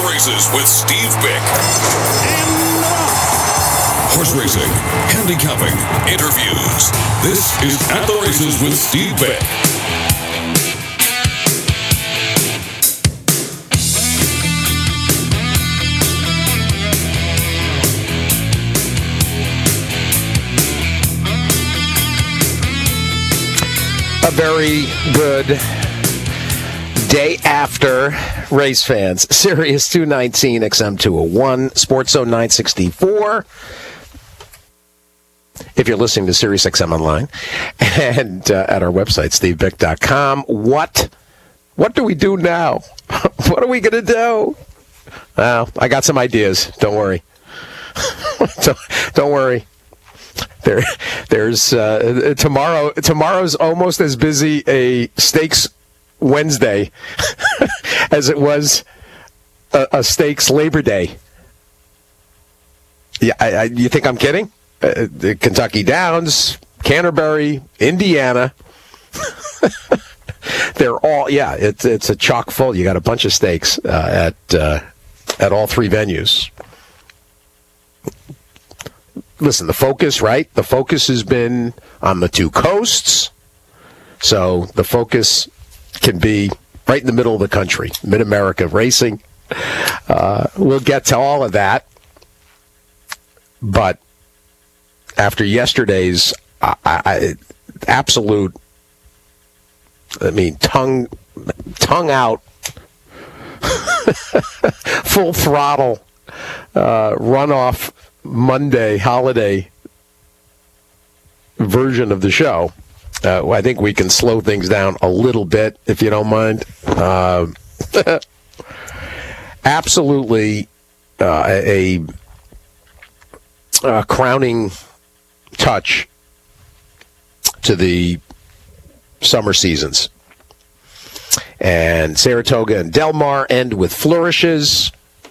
Races with Steve Bick. Horse racing, handicapping, interviews. This is At the Races with Steve Bick. A very good day after, race fans. Sirius 219, XM 201, Sports Zone 964. If you're listening to Sirius XM online and at our website, stevebick.com. What do we do now? What are we going to do? Well, I got some ideas. Don't worry. Don't worry. There's tomorrow's almost as busy a Stakes Wednesday as it was a Stakes Labor Day. Yeah, you think I'm kidding? The Kentucky Downs, Canterbury, Indiana. They're all, it's a chock full. You got a bunch of stakes at all three venues. Listen, the focus, right? The focus has been on the two coasts. So the focus can be right in the middle of the country, Mid-America racing. We'll get to all of that. But after yesterday's absolute, tongue out, full throttle runoff Monday holiday version of the show, I think we can slow things down a little bit, if you don't mind. Absolutely a crowning touch to the summer seasons. And Saratoga and Del Mar end with flourishes.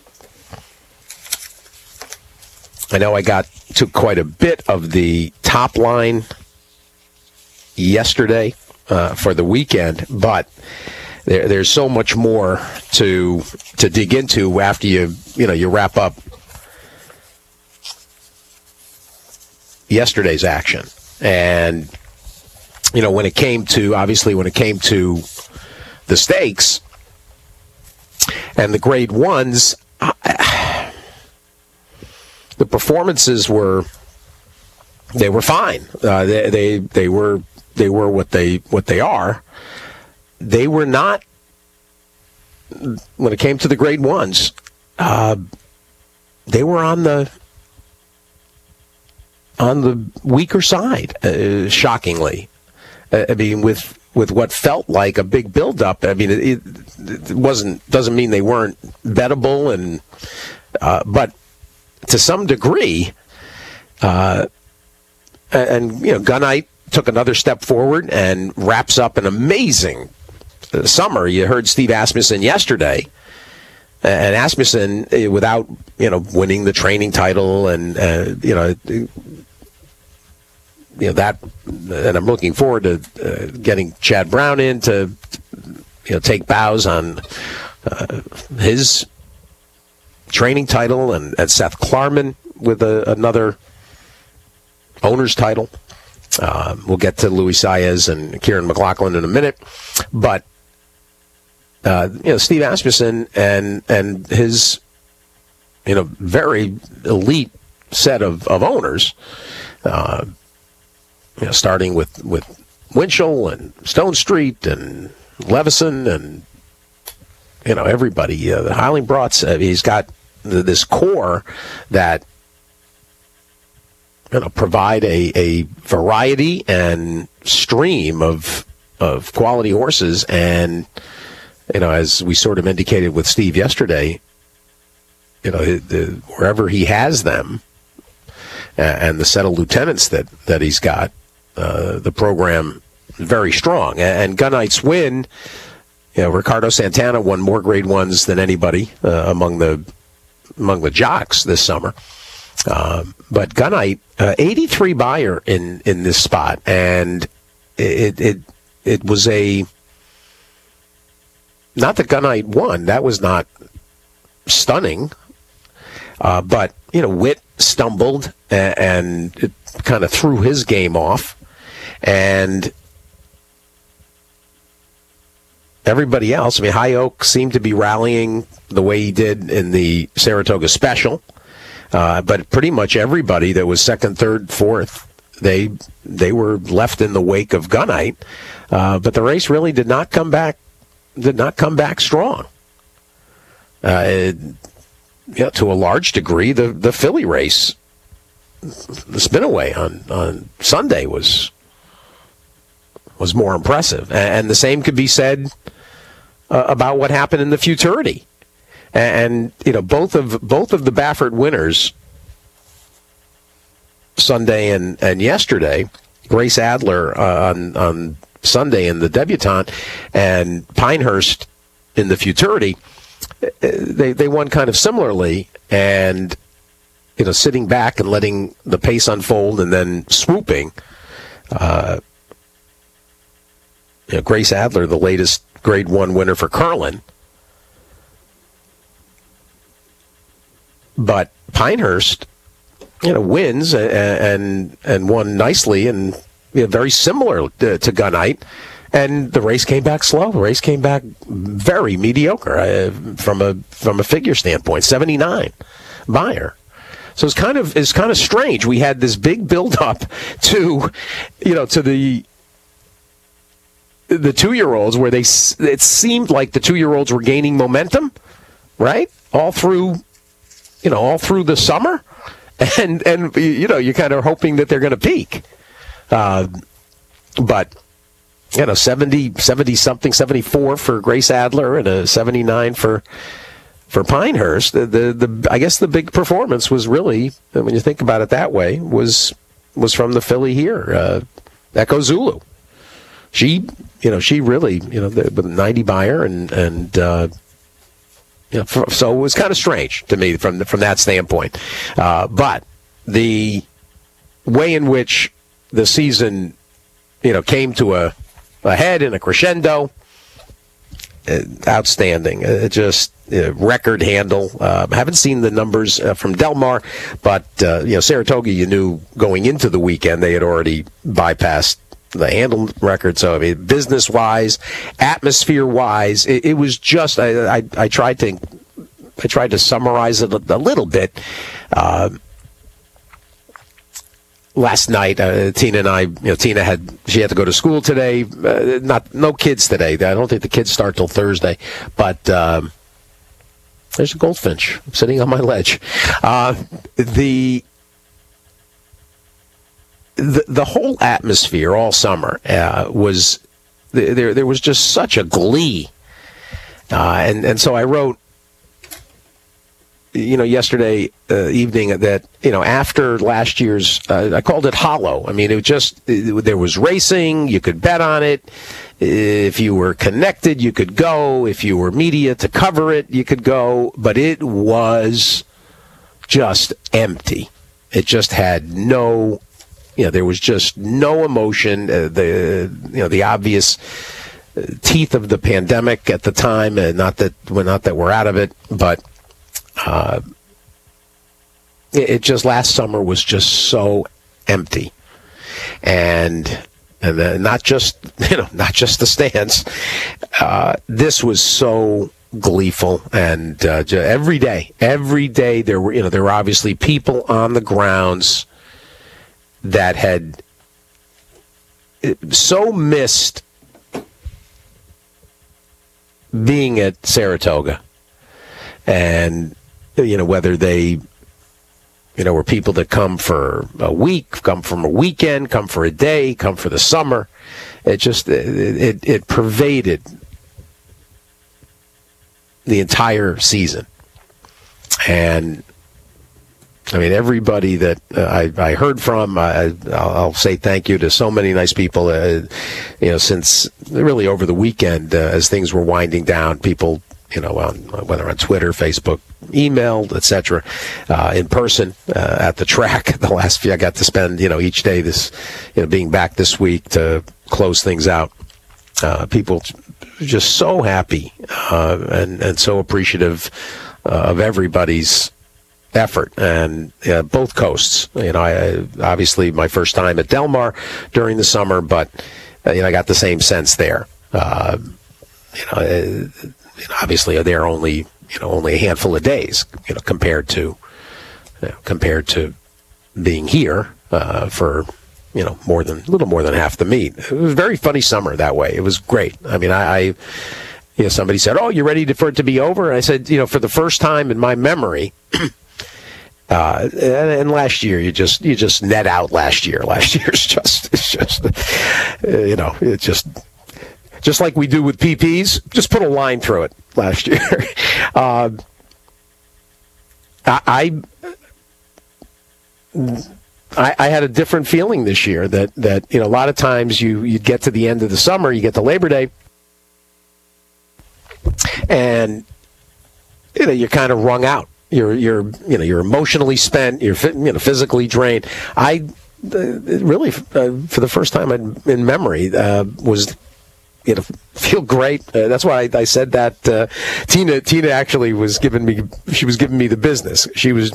I know I took quite a bit of the top line yesterday for the weekend, but there's so much more to dig into after you wrap up yesterday's action. And when it came to the stakes and the grade ones, the performances were fine. They were what they are. They were not, when it came to the grade ones, they were on the weaker side, shockingly. With what felt like a big buildup. It doesn't mean they weren't bettable, but to some degree, Gunite took another step forward and wraps up an amazing summer. You heard Steve Asmussen yesterday, and Asmussen, without winning the training title, and that, and I'm looking forward to getting Chad Brown in to take bows on his training title, and Seth Klarman with another owner's title. We'll get to Luis Saez and Kieran McLaughlin in a minute, but Steve Asmussen and his very elite set of owners, starting with Winchell and Stone Street and Levison and everybody, the Highland Brats. He's got this core that provide a variety and stream of quality horses. And as we sort of indicated with Steve yesterday, wherever he has them, and the set of lieutenants that he's got, the program is very strong. And Gunite's win, Ricardo Santana won more grade ones than anybody among the jocks this summer. But Gunite, 83 buyer in this spot, and it was not that Gunite won. That was not stunning. But, Witt stumbled and it kind of threw his game off. And everybody else, High Oak seemed to be rallying the way he did in the Saratoga Special. But pretty much everybody that was second, third, fourth, they were left in the wake of Gunite. But the race really did not come back strong. To a large degree, the Philly race, the Spinaway on Sunday was more impressive, and the same could be said about what happened in the Futurity. And both of the Baffert winners, Sunday and yesterday, Grace Adler on Sunday in the debutante, and Pinehurst in the Futurity. They won kind of similarly, and sitting back and letting the pace unfold, and then swooping. Grace Adler, the latest Grade 1 winner for Curlin, but Pinehurst, wins and won nicely, and very similar to Gunite. And the race came back slow. The race came back very mediocre from a figure standpoint. 79 Beyer. So it's kind of strange. We had this big build up to the 2-year-olds where it seemed like the 2-year-olds were gaining momentum, right? All through the summer, and you're kind of hoping that they're going to peak, but. 70-something, 74 for Grace Adler and a 79 for Pinehurst. I guess the big performance was really, when you think about it that way, was from the Philly here, Echo Zulu. She really, with 90 Beyer and so it was kind of strange to me from that standpoint. But the way in which the season, came to a head in a crescendo, outstanding. Just record handle. I haven't seen the numbers from Del Mar, but Saratoga, you knew going into the weekend they had already bypassed the handle record. So business-wise, atmosphere-wise, it was just. I tried to summarize it a little bit. Last night, Tina and I, Tina had to go to school today. No kids today. I don't think the kids start till Thursday. But there's a goldfinch sitting on my ledge. The whole atmosphere all summer was there was just such a glee, and so I wrote. Yesterday evening that, after last year's, I called it hollow. There was racing. You could bet on it. If you were connected, you could go. If you were media to cover it, you could go. But it was just empty. It just had no, there was just no emotion. The obvious teeth of the pandemic at the time, not that we're out of it, but it just last summer was just so empty, and not just the stands. This was so gleeful, and every day there were obviously people on the grounds that had so missed being at Saratoga, and whether they, were people that come for a week, come from a weekend, come for a day, come for the summer. It just, it pervaded the entire season. And, everybody that I heard from, I'll say thank you to so many nice people, since really over the weekend, as things were winding down, people, whether on Twitter, Facebook, email, etc., in person at the track. The last few I got to spend, each day this, being back this week to close things out. People just so happy and so appreciative of everybody's effort, and both coasts. Obviously my first time at Del Mar during the summer, but I got the same sense there. Obviously they're only a handful of days, compared to being here for a little more than half the meet. It was a very funny summer that way. It was great. I mean, somebody said, "Oh, you ready for it to be over?" And I said, for the first time in my memory. And last year, you just net out last year. Last year's just like we do with PPs, just put a line through it last year. I had a different feeling this year that a lot of times you get to the end of the summer, you get to Labor Day, and you're kind of wrung out. You're emotionally spent. You're physically drained. I really, for the first time in memory, was feel great. That's why I said that. Tina actually was giving me the business. She was.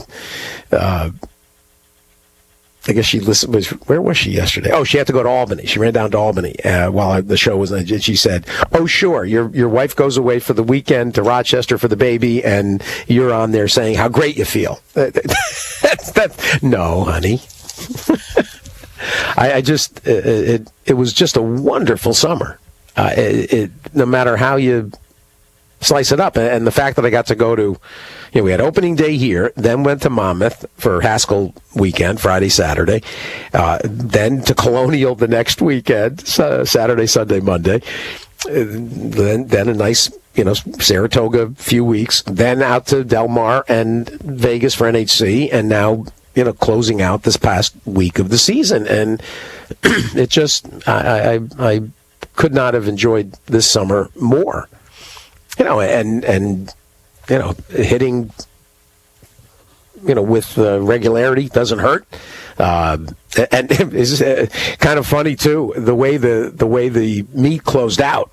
I guess she listened. Where was she yesterday? Oh, she had to go to Albany. She ran down to Albany while the show was on. She said, "Oh, sure, your wife goes away for the weekend to Rochester for the baby, and you're on there saying how great you feel." No, honey. It was just a wonderful summer. No matter how you slice it up, and the fact that I got to go to, we had opening day here, then went to Monmouth for Haskell weekend, Friday, Saturday, then to Colonial the next weekend, Saturday, Sunday, Monday, then a nice, Saratoga few weeks, then out to Del Mar and Vegas for NHC, and now, closing out this past week of the season, and it just, I could not have enjoyed this summer more. And hitting, with regularity doesn't hurt. And it's kind of funny too, the way the meet closed out.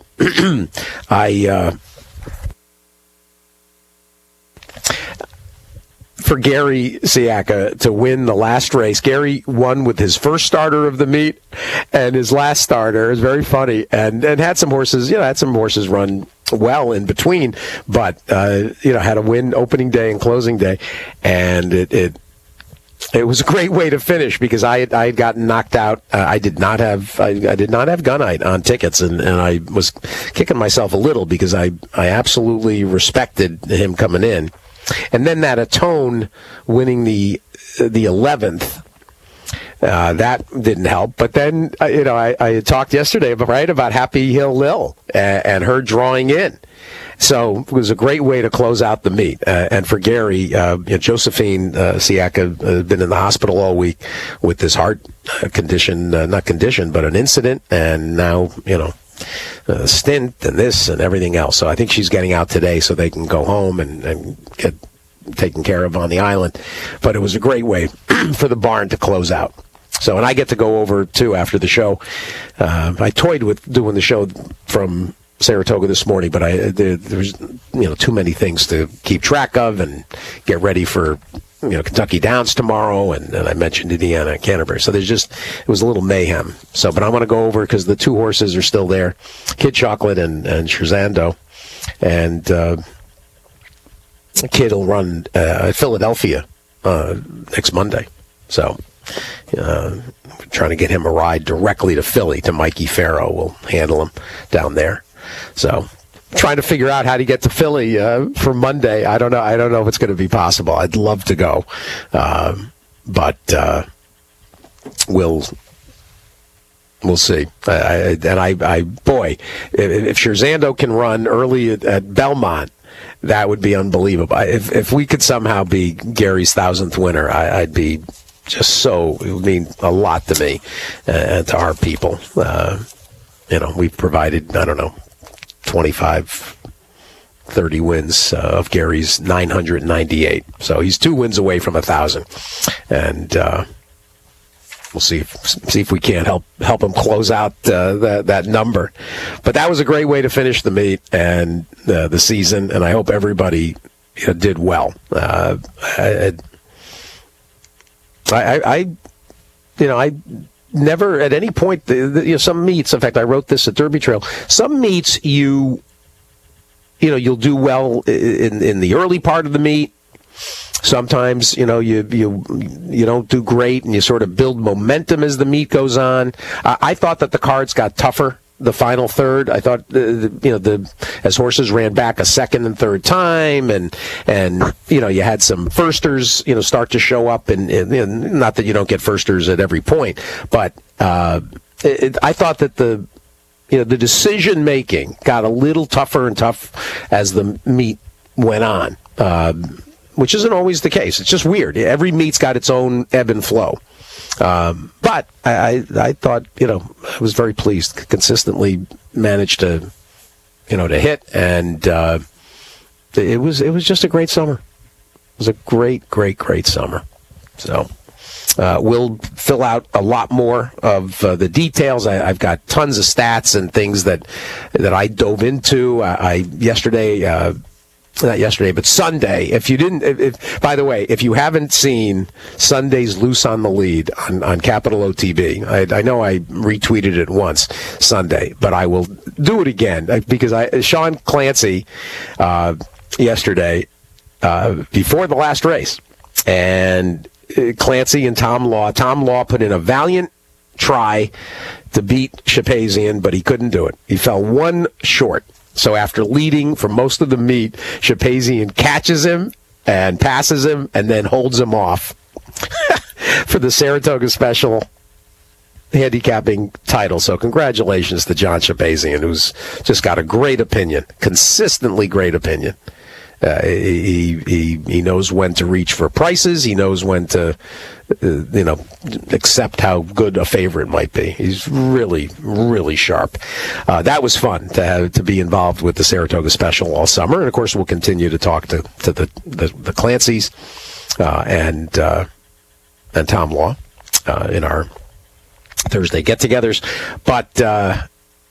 For Gary Siaka to win the last race. Gary won with his first starter of the meet and his last starter. Is very funny, and had some horses, run well in between, but had a win opening day and closing day, and it was a great way to finish because I had gotten knocked out. I did not have Gunite on tickets, and I was kicking myself a little because I absolutely respected him coming in. And then that Atone winning the 11th, that didn't help. But then, I had talked yesterday about Happy Hill Lil and her drawing in. So it was a great way to close out the meet. And for Gary, Josephine Siaka had been in the hospital all week with this heart condition, not condition, but an incident. And now, stint and this and everything else. So I think she's getting out today so they can go home and get taken care of on the island. But it was a great way for the barn to close out. So, and I get to go over too after the show. I toyed with doing the show from Saratoga this morning, but there's too many things to keep track of and get ready for Kentucky Downs tomorrow, and I mentioned Indiana and Canterbury. So it was a little mayhem. So, but I want to go over because the two horses are still there, Kid Chocolate and Scherzando, and Kid will run Philadelphia next Monday. So, trying to get him a ride directly to Philly to Mikey Farrow. Will handle him down there. So, trying to figure out how to get to Philly for Monday. I don't know if it's going to be possible. I'd love to go, but we'll see. Boy, if Scherzando can run early at Belmont, that would be unbelievable. If we could somehow be Gary's 1,000th winner, I'd be just so. It would mean a lot to me and to our people. We've provided 25, 30 wins of Gary's 998. So he's 2 wins away from 1,000, and we'll see if we can't help him close out that number. But that was a great way to finish the meet and the season, and I hope everybody did well. I never at any point, some meets, in fact, I wrote this at Derby Trail, some meets you'll do well in the early part of the meet. Sometimes, you don't do great and you sort of build momentum as the meet goes on. I thought that the cards got tougher the final third. I thought, as horses ran back a second and third time and you had some firsters, start to show up and not that you don't get firsters at every point, but I thought that the decision making got a little tougher and tough as the meet went on, which isn't always the case. It's just weird. Every meet's got its own ebb and flow. But I thought, I was very pleased. Consistently managed to hit, and it was just a great summer. It was a great summer. So we'll fill out a lot more of the details. I've got tons of stats and things that I dove into. Not yesterday, but Sunday. By the way, if you haven't seen Sunday's Loose on the Lead on Capital OTB, I know I retweeted it once Sunday, but I will do it again because Sean Clancy yesterday before the last race, and Clancy and Tom Law put in a valiant try to beat Shapazian, but he couldn't do it. He fell one short. So after leading for most of the meet, Shapazian catches him and passes him and then holds him off for the Saratoga Special handicapping title. So congratulations to John Shapazian, who's just got a great opinion, consistently great opinion. He knows when to reach for prices. He knows when to, accept how good a favorite might be. He's really, really sharp. That was fun to be involved with the Saratoga Special all summer, and of course we'll continue to talk to the Clancys and Tom Law in our Thursday get-togethers, but.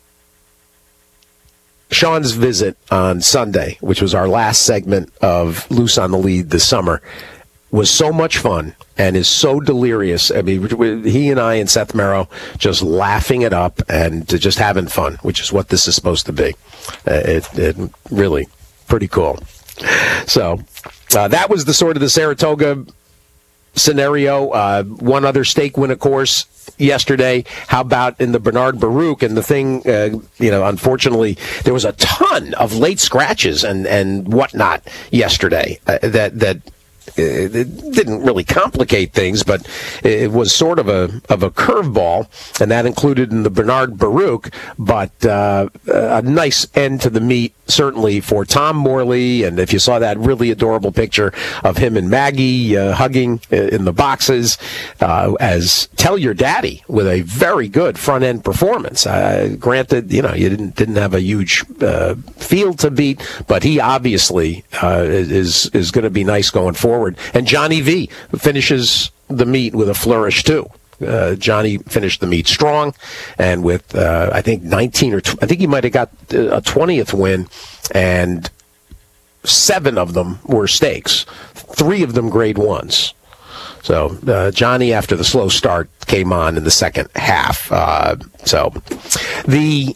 Sean's visit on Sunday, which was our last segment of Loose on the Lead this summer, was so much fun and is so delirious. I mean, he and I and Seth Merrow just laughing it up and just having fun, which is what this is supposed to be. It really pretty cool. So that was the sort of the Saratoga scenario. One other stake win, of course, yesterday. How about in the Bernard Baruch? And the thing, unfortunately, there was a ton of late scratches and whatnot yesterday that it didn't really complicate things, but it was sort of a curveball, and that included in the Bernard Baruch. But a nice end to the meet, certainly for Tom Morley. And if you saw that really adorable picture of him and Maggie hugging in the boxes, as Tell Your Daddy with a very good front end performance. Granted, you didn't have a huge field to beat, but he obviously is going to be nice going forward. And Johnny V finishes the meet with a flourish too. Johnny finished the meet strong, and with I think 19 or I think he might have got a 20th win, and 7 of them were stakes, 3 of them grade 1s. So Johnny, after the slow start, came on in the second half. So the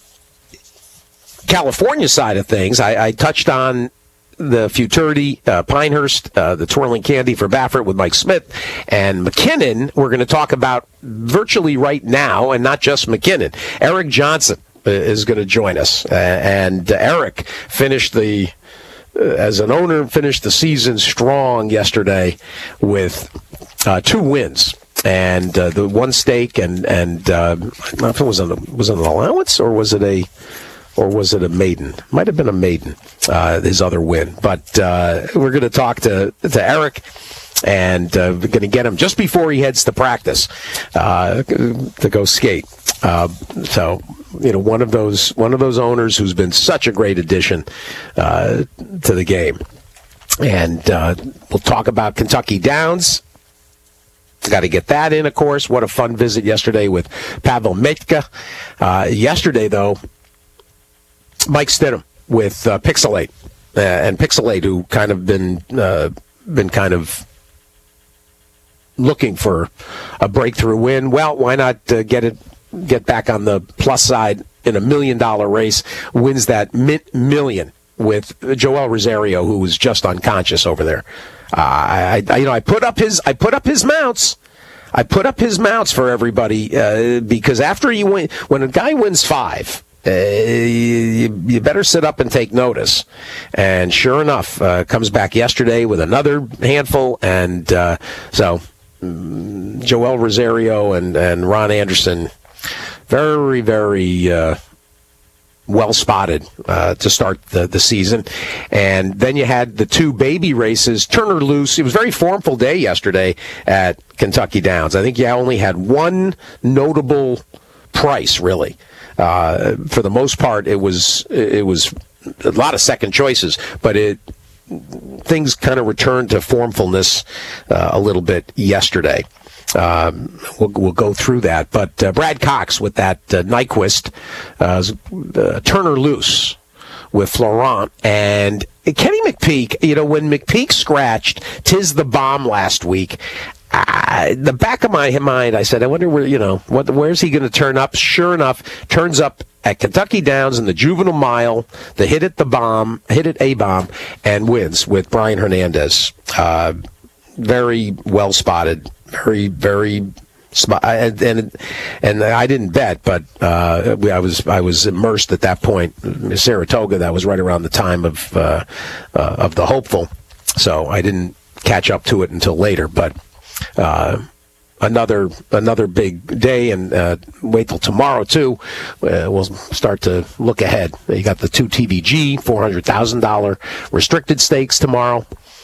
California side of things, I touched on the Futurity, Pinehurst, the Twirling Candy for Baffert with Mike Smith, and McKinnon, we're going to talk about virtually right now, and not just McKinnon. Eric Johnson is going to join us, and Eric finished as an owner, finished the season strong yesterday with 2 wins. And the one stake, and I don't know if it was an allowance, or was it a maiden? Might have been a maiden, his other win. But we're going to talk to Eric, and we're going to get him just before he heads to practice to go skate. So, one of those owners who's been such a great addition to the game. And we'll talk about Kentucky Downs. Got to get that in, of course. What a fun visit yesterday with Pavel Metka. Yesterday, though, Mike Stidham with Pixelate and Pixelate, who kind of been kind of looking for a breakthrough win. Well, why not get back on the plus side in $1 million race? Wins that million with Joel Rosario, who was just unconscious over there. I put up his mounts. I put up his mounts for everybody because after you win, when a guy wins 5, you better sit up and take notice. And sure enough, comes back yesterday with another handful, and so Joel Rosario and Ron Anderson, very, very well spotted to start the season. And then you had the 2 baby races. Turner Loose. It was a very formful day yesterday at Kentucky Downs. I think you only had one notable price, really. For the most part, it was a lot of second choices, but things kind of returned to formfulness a little bit yesterday. We'll go through that, but Brad Cox with that Nyquist, Turner Loose with Florent, and Kenny McPeek. When McPeek scratched "'Tis the Bomb" last week, the back of my mind, I said, I wonder where's he going to turn up? Sure enough, turns up at Kentucky Downs in the Juvenile Mile, the hit at A-bomb, and wins with Brian Hernandez. Very well spotted. Very, very smart, and I didn't bet, but I was immersed at that point. Saratoga, that was right around the time of the Hopeful, so I didn't catch up to it until later. But another big day, and wait till tomorrow too. We'll start to look ahead. You got the 2 TVG $400,000 restricted stakes tomorrow.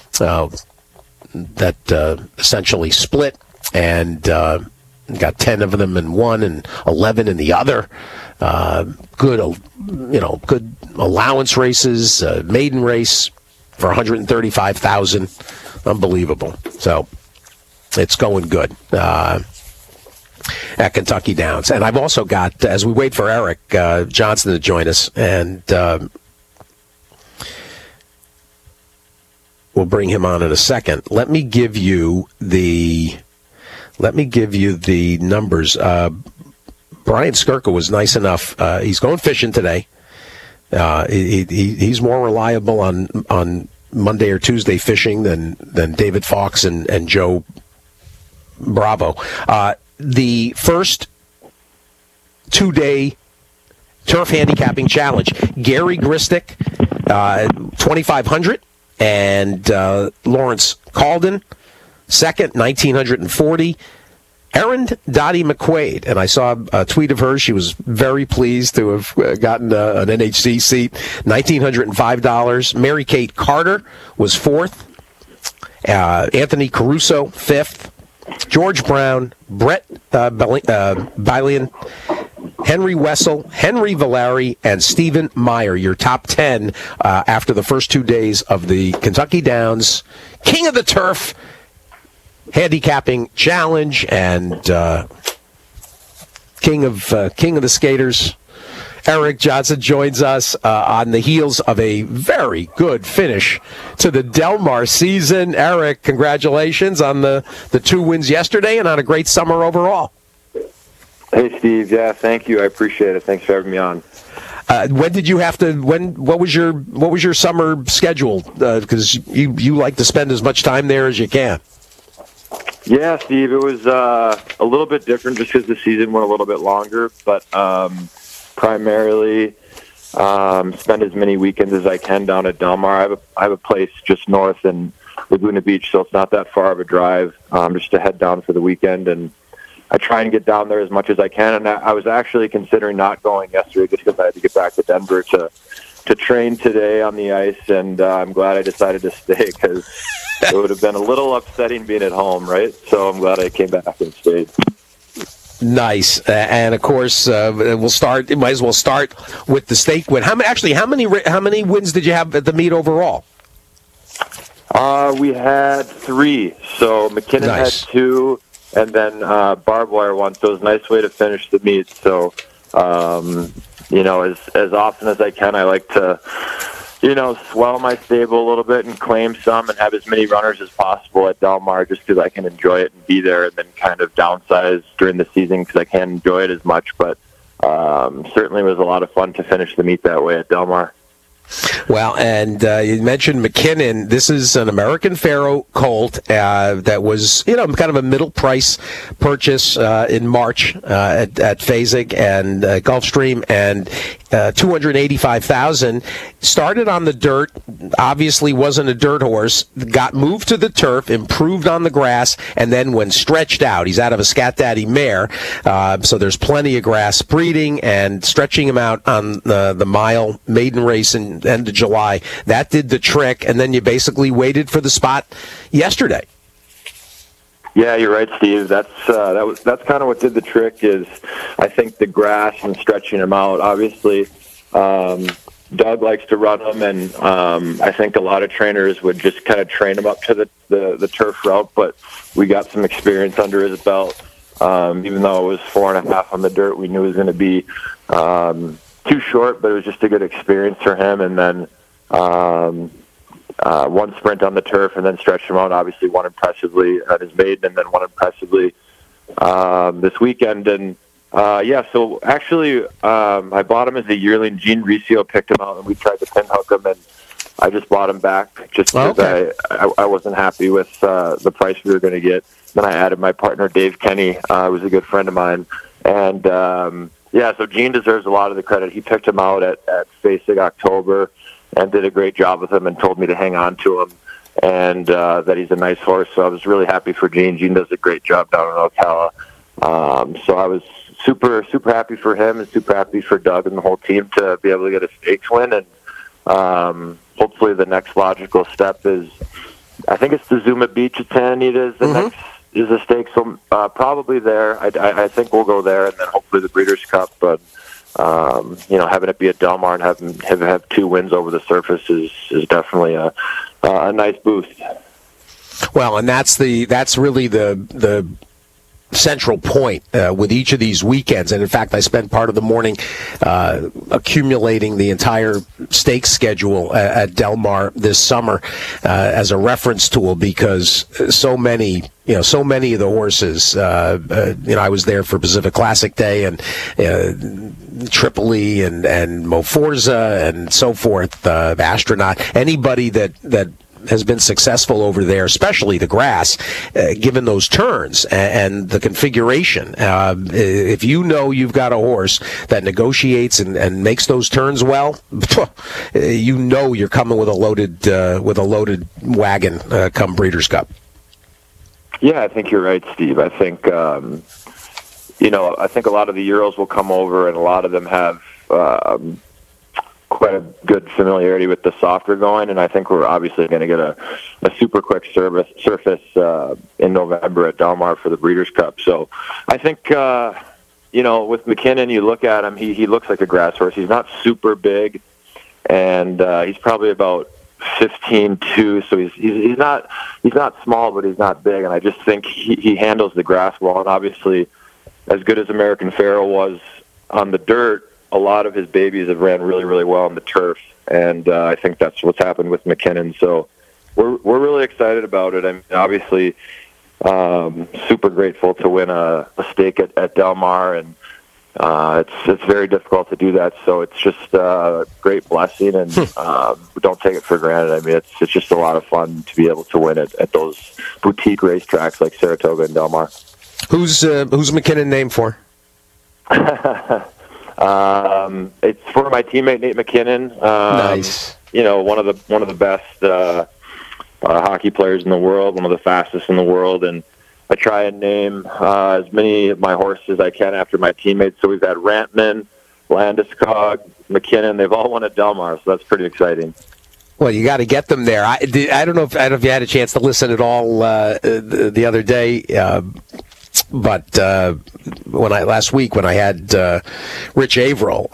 That essentially split, and got 10 of them in one and 11 in the other. Good allowance races, maiden race for $135,000, unbelievable. So it's going good at Kentucky Downs, and I've also got, as we wait for Eric Johnson to join us, and we'll bring him on in a second. Let me give you the numbers. Brian Skirka was nice enough. He's going fishing today. He's more reliable on Monday or Tuesday fishing than David Fawkes and Joe Bravo. The first 2-day turf handicapping challenge, Gary Gristick, 2,500. And Lawrence Calden, second, 1,940. Erin Dottie McQuaid, and I saw a tweet of hers. She was very pleased to have gotten an NHC seat, $1,905. Mary Kate Carter was fourth. Anthony Caruso, fifth. George Brown, Brett Bylian, Henry Wessel, Henry Valari, and Stephen Meyer, your top 10 after the first 2 days of the Kentucky Downs King of the Turf handicapping challenge, and king of the skaters. Eric Johnson joins us on the heels of a very good finish to the Del Mar season. Eric, congratulations on the 2 wins yesterday and on a great summer overall. Hey, Steve. Yeah, thank you. I appreciate it. Thanks for having me on. When did you have to? What was your summer schedule? Because you like to spend as much time there as you can. Yeah, Steve. It was a little bit different just because the season went a little bit longer, but primarily spend as many weekends as I can down at Del Mar. I have a place just north in Laguna Beach, so it's not that far of a drive. Just to head down for the weekend, and I try and get down there as much as I can. And I was actually considering not going yesterday just because I had to get back to Denver to train today on the ice, and I'm glad I decided to stay because it would have been a little upsetting being at home, right? So I'm glad I came back and stayed. Nice, and of course we'll start. Might as well start with the stake win. How many wins did you have at the meet overall? We had 3. So McKinnon had 2, and then barbed wire 1. So it was a nice way to finish the meet. So as often as I can, I like to swell my stable a little bit and claim some and have as many runners as possible at Del Mar just because I can enjoy it and be there, and then kind of downsize during the season because I can't enjoy it as much. But certainly was a lot of fun to finish the meet that way at Del Mar. Well, and you mentioned McKinnon. This is an American Pharoah colt that was, kind of a middle price purchase in March at Fasig and Gulfstream, and $285,000. Started on the dirt. Obviously, wasn't a dirt horse. Got moved to the turf, improved on the grass, and then when stretched out, he's out of a Scat Daddy mare, so there's plenty of grass breeding and stretching him out on the mile maiden race in end of July. That did the trick, and then you basically waited for the spot yesterday. Yeah, you're right, Steve. That's kind of what did the trick. Is I think the grass and stretching him out. Obviously, Doug likes to run him, and I think a lot of trainers would just kind of train him up to the turf route. But we got some experience under his belt. Even though it was 4.5 on the dirt, we knew it was going to be too short, but it was just a good experience for him. And then one sprint on the turf and then stretched him out. Obviously won impressively at his maiden and then won impressively this weekend. And so actually I bought him as a yearling. Gene Riccio picked him out and we tried to pinhook him, and I just bought him back just because I wasn't happy with the price we were going to get. Then I added my partner Dave Kenny, who's a good friend of mine. And so Gene deserves a lot of the credit. He picked him out at Fasig October and did a great job with him and told me to hang on to him, and that he's a nice horse. So I was really happy for Gene. Gene does a great job down in Ocala. So I was super, super happy for him and super happy for Doug and the whole team to be able to get a stakes win. And hopefully the next logical step is, I think it's the Zuma Beach at Santa Anita is the next is a stake. So probably there. I think we'll go there, and then hopefully the Breeders' Cup. But having it be at Del Mar and have 2 wins over the surface is definitely a nice boost. Well, and that's really the central point with each of these weekends. And in fact, I spent part of the morning accumulating the entire stakes schedule at Del Mar this summer as a reference tool, because so many of the horses, I was there for Pacific Classic Day and Tripoli and Mo Forza and so forth, Astronaut, anybody that has been successful over there, especially the grass, given those turns and the configuration. If you've got a horse that negotiates and makes those turns well, you're coming with a loaded wagon come Breeders' Cup. Yeah, I think you're right, Steve. I think I think a lot of the Euros will come over, and a lot of them have quite a good familiarity with the softer going, and I think we're obviously going to get a super quick surface in November at Del Mar for the Breeders' Cup. So I think with McKinnon, you look at him, he looks like a grass horse. He's not super big, and he's probably about 15'2", so he's not small, but he's not big, and I just think he handles the grass well. And obviously, as good as American Pharoah was on the dirt, a lot of his babies have ran really, really well on the turf, and I think that's what's happened with McKinnon. So we're really excited about it. I mean, obviously, super grateful to win a stake at Del Mar, and it's very difficult to do that. So it's just a great blessing, and we don't take it for granted. I mean, it's just a lot of fun to be able to win it at those boutique racetracks like Saratoga and Del Mar. Who's McKinnon named for? It's for my teammate Nate McKinnon. Nice. One of the best hockey players in the world, one of the fastest in the world, and I try and name as many of my horses as I can after my teammates. So we've had Rantman, Landeskog, McKinnon. They've all won at Del Mar, so that's pretty exciting. Well, you got to get them there. I don't know if you had a chance to listen at all the other day. But last week when I had Rich Averill,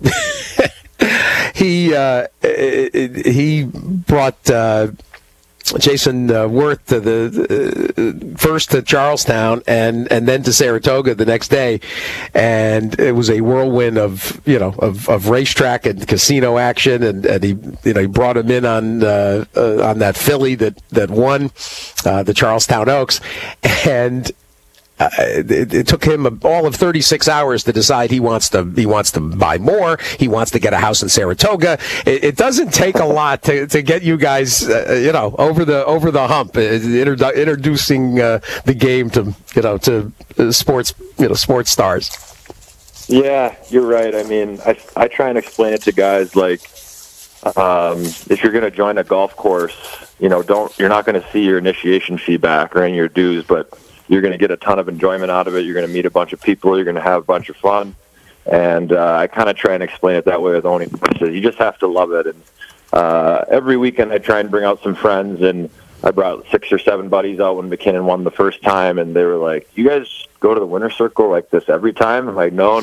he brought Jason Wirth to first to Charlestown and then to Saratoga the next day, and it was a whirlwind of racetrack and casino action, and he brought him in on that filly that won the Charlestown Oaks, and it took him all of 36 hours to decide he wants to buy more. He wants to get a house in Saratoga. It doesn't take a lot to get you guys over the hump, introducing the game to sports stars. Yeah, you're right. I mean, I try and explain it to guys like, if you're going to join a golf course, you're not going to see your initiation fee back or any of your dues, but you're going to get a ton of enjoyment out of it. You're going to meet a bunch of people. You're going to have a bunch of fun. And I kind of try and explain it that way with owning horses. You just have to love it. And every weekend I try and bring out some friends, and I brought 6 or 7 buddies out when McKinnon won the first time, and they were like, "You guys go to the winner's circle like this every time?" I'm like, no.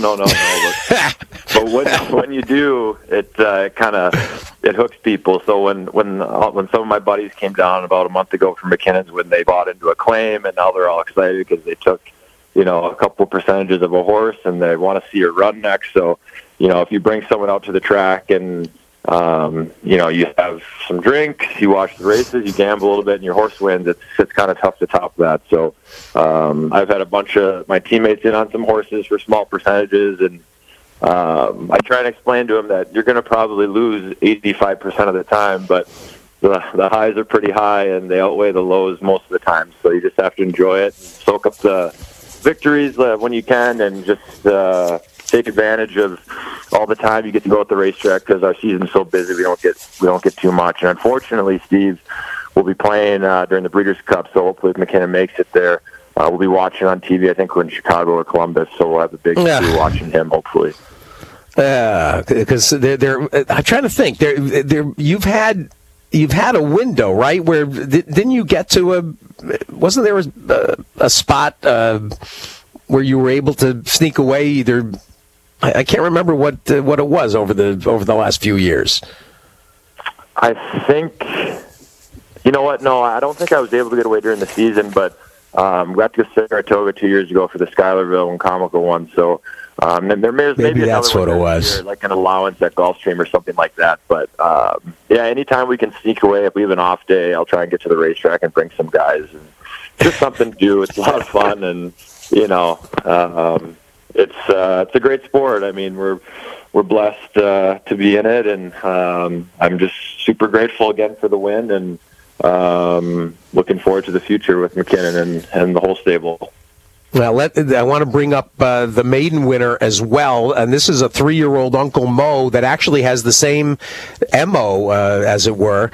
But when you do, it hooks people. So when some of my buddies came down about a month ago from McKinnon's, when they bought into a claim, and now they're all excited because they took a couple percentages of a horse and they want to see her run next. So if you bring someone out to the track and you have some drinks, you watch the races, you gamble a little bit, and your horse wins, it's kind of tough to top that. So I've had a bunch of my teammates in on some horses for small percentages, and I try and explain to them that you're going to probably lose 85% of the time, but the highs are pretty high, and they outweigh the lows most of the time. So you just have to enjoy it, and soak up the victories when you can, and just take advantage of all the time you get to go at the racetrack, because our season's so busy we don't get too much. And unfortunately, Steve will be playing during the Breeders' Cup, so hopefully if McKinnon makes it there, we'll be watching on TV. I think we're in Chicago or Columbus, so we'll have a big crew watching him, hopefully. Because I'm trying to think. You've had a window, right? Where didn't you get to wasn't there a spot where you were able to sneak away either? I can't remember what it was over the last few years. I think, you know what? No, I don't think I was able to get away during the season, but we got to go to Saratoga 2 years ago for the Schuylerville and Comical one. So maybe that's what it was, year, like an allowance at Gulfstream or something like that. But anytime we can sneak away, if we have an off day, I'll try and get to the racetrack and bring some guys. And just something to do. It's a lot of fun, and it's a great sport. I mean, we're blessed to be in it, and I'm just super grateful again for the win, and looking forward to the future with McKinnon and the whole stable. Well, I want to bring up the maiden winner as well, and this is a 3-year-old Uncle Mo that actually has the same MO, as it were,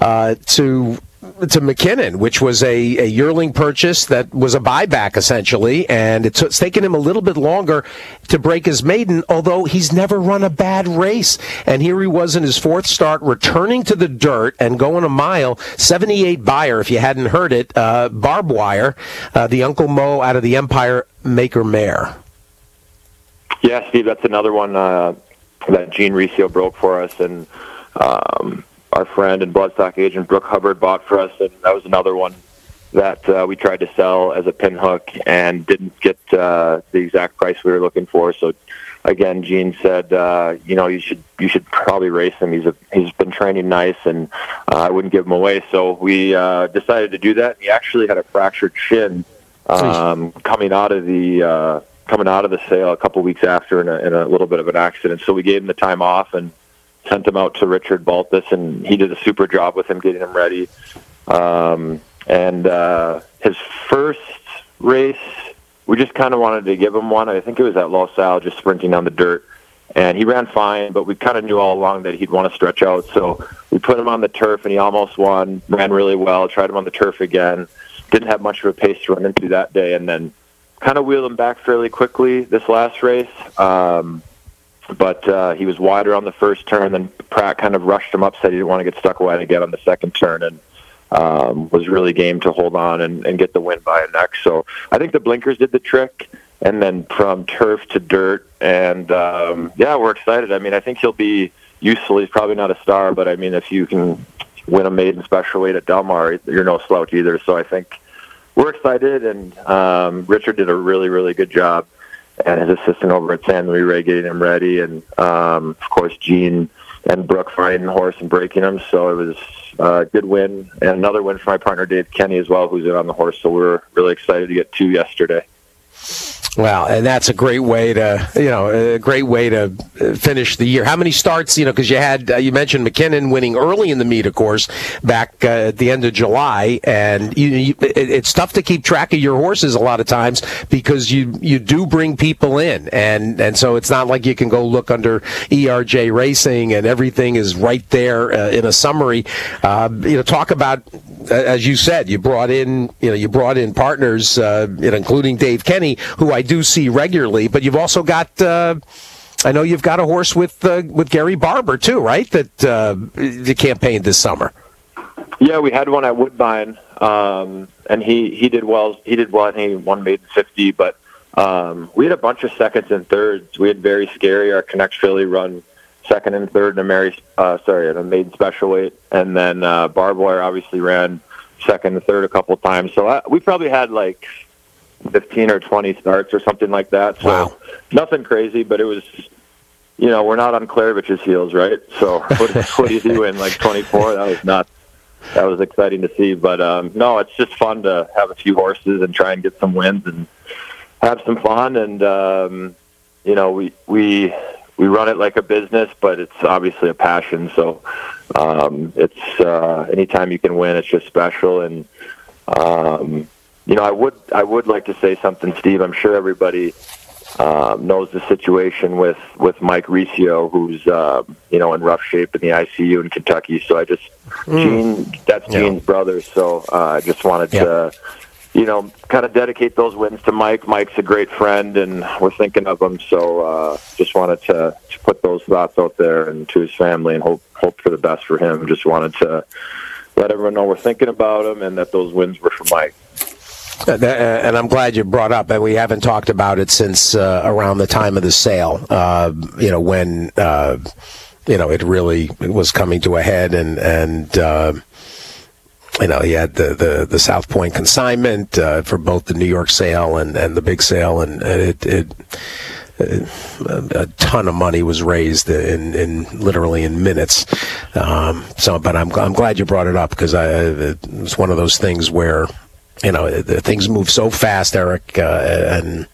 to McKinnon, which was a yearling purchase that was a buyback, essentially, and it's taken him a little bit longer to break his maiden, although he's never run a bad race. And here he was in his 4th start, returning to the dirt and going a mile, 78 Beyer, if you hadn't heard it, Barbed Wire, the Uncle Mo out of the Empire Maker Mare. Yeah, Steve, that's another one that Gene Riccio broke for us, and our friend and bloodstock agent Brooke Hubbard bought for us, and that was another one that we tried to sell as a pinhook and didn't get the exact price we were looking for. So again, Gene said, you should probably race him. He's been training nice, and I wouldn't give him away. So we decided to do that. He actually had a fractured shin coming out of the sale a couple weeks after in a little bit of an accident. So we gave him the time off and sent him out to Richard Baltus, and he did a super job with him, getting him ready. And his first race, we just kind of wanted to give him one. I think it was at Los Al, just sprinting on the dirt. And he ran fine, but we kind of knew all along that he'd want to stretch out. So we put him on the turf, and he almost won, ran really well, tried him on the turf again. Didn't have much of a pace to run into that day, and then kind of wheeled him back fairly quickly this last race. But he was wider on the first turn, then Pratt kind of rushed him up, said he didn't want to get stuck wide again on the second turn, and was really game to hold on and get the win by a neck. So I think the blinkers did the trick, and then from turf to dirt, and we're excited. I mean, I think he'll be useful. He's probably not a star, but I mean, if you can win a maiden special weight at Del Mar, you're no slouch either. So I think we're excited, and Richard did a really, really good job, and his assistant over at San Luis Rey getting him ready, and of course Gene and Brooke finding the horse and breaking him. So it was a good win, and another win for my partner Dave Kenny as well, who's in on the horse. So we're really excited to get 2 yesterday. Well, and that's a great way to, finish the year. How many starts, because you had, you mentioned McKinnon winning early in the meet, of course, back at the end of July, and it's tough to keep track of your horses a lot of times because you do bring people in, and so it's not like you can go look under ERJ Racing and everything is right there in a summary. Talk about, as you said, you brought in partners, including Dave Kenny, who I do see regularly, but you've also got, I know you've got a horse with Gary Barber too, right? That you campaigned this summer. Yeah, we had one at Woodbine, and he did well. He did well, and he won maiden 50. But we had a bunch of seconds and thirds. We had Very Scary, our Connect filly, run second and third in a maiden special weight, and then Barbwire obviously ran second and third a couple times. So we probably had like 15 or 20 starts or something like that. So wow. Nothing crazy, but it was, we're not on Klarevich's heels, right? So what do you do in like 24? That was nuts. That was exciting to see. But no, it's just fun to have a few horses and try and get some wins and have some fun. And we run it like a business, but it's obviously a passion. So it's anytime you can win, it's just special. And I would like to say something, Steve. I'm sure everybody knows the situation with Mike Riccio, who's in rough shape in the ICU in Kentucky. So that's Gene's brother. So I just wanted to, kind of dedicate those wins to Mike. Mike's a great friend, and we're thinking of him. So just wanted to put those thoughts out there and to his family, and hope for the best for him. Just wanted to let everyone know we're thinking about him and that those wins were for Mike. And I'm glad you brought up, and we haven't talked about it since around the time of the sale, when it really was coming to a head, and he had the South Point consignment for both the New York sale and the big sale, and a ton of money was raised in literally in minutes. But I'm glad you brought it up, because it was one of those things where things move so fast, Eric, and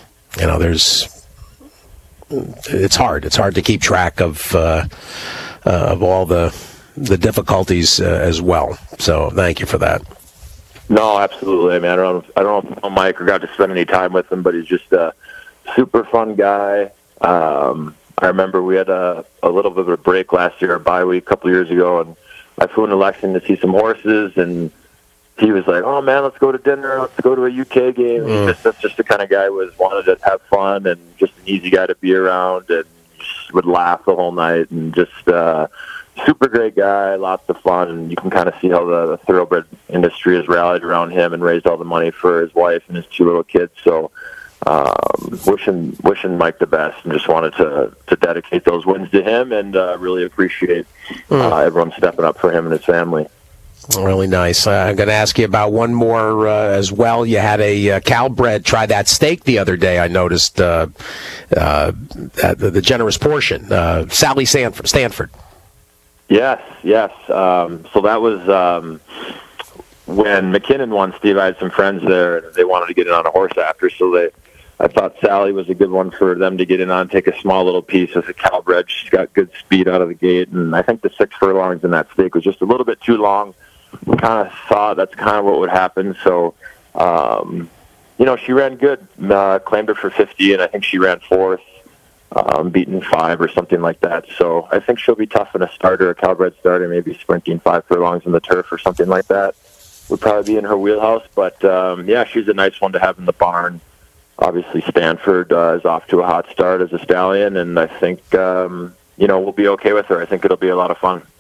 it's hard to keep track of all the difficulties as well. So thank you for that. No, absolutely. I mean, I don't know if Mike or got to spend any time with him, but he's just a super fun guy. I remember we had a little bit of a break last year, a bye week a couple years ago, and I flew into Lexington to see some horses, and he was like, "Oh man, let's go to dinner. Let's go to a UK game." That's just the kind of guy who wanted to have fun and just an easy guy to be around, and just would laugh the whole night, and just super great guy, lots of fun. And you can kind of see how the thoroughbred industry has rallied around him and raised all the money for his wife and his 2 little kids. So wishing Mike the best, and just wanted to dedicate those wins to him, and really appreciate everyone stepping up for him and his family. Really nice. I'm going to ask you about one more as well. You had a Calbred try that stake the other day. I noticed at the Generous Portion. Sally Stanford. Yes. So that was when McKinnon won, Steve. I had some friends there, and they wanted to get in on a horse after. So I thought Sally was a good one for them to get in on, take a small little piece with a Calbred. She's got good speed out of the gate, and I think the 6 furlongs in that stake was just a little bit too long. We kind of thought that's kind of what would happen. So, she ran good. Claimed her for 50, and I think she ran 4th, beaten 5 or something like that. So I think she'll be tough in a starter, a Calbred starter, maybe sprinting 5 furlongs in the turf or something like that. Would probably be in her wheelhouse. But, she's a nice one to have in the barn. Obviously, Stanford is off to a hot start as a stallion, and I think, we'll be okay with her. I think it'll be a lot of fun.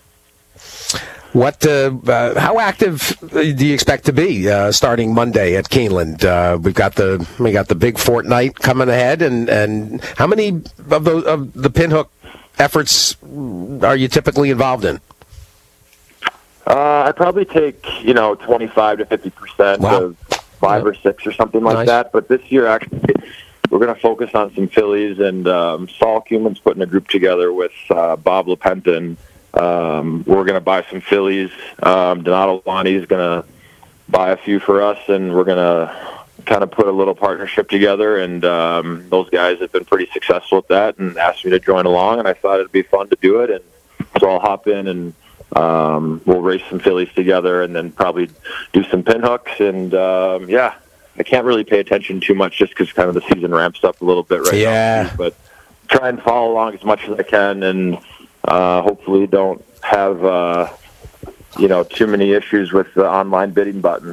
How active do you expect to be starting Monday at Keeneland? We got the big fortnight coming ahead, and how many of the pinhook efforts are you typically involved in? I'd probably take 25 to 50% of 5 or 6 or something like that. But this year, actually, we're going to focus on some Phillies, and Saul Kuman's putting a group together with Bob LaPenta. We're going to buy some Phillies. Donato Lonnie's going to buy a few for us, and we're going to kind of put a little partnership together. And those guys have been pretty successful at that and asked me to join along, and I thought it'd be fun to do it. And so I'll hop in and we'll race some Phillies together and then probably do some pinhooks. And, I can't really pay attention too much just because kind of the season ramps up a little bit right now. But try and follow along as much as I can and hopefully don't have, too many issues with the online bidding button.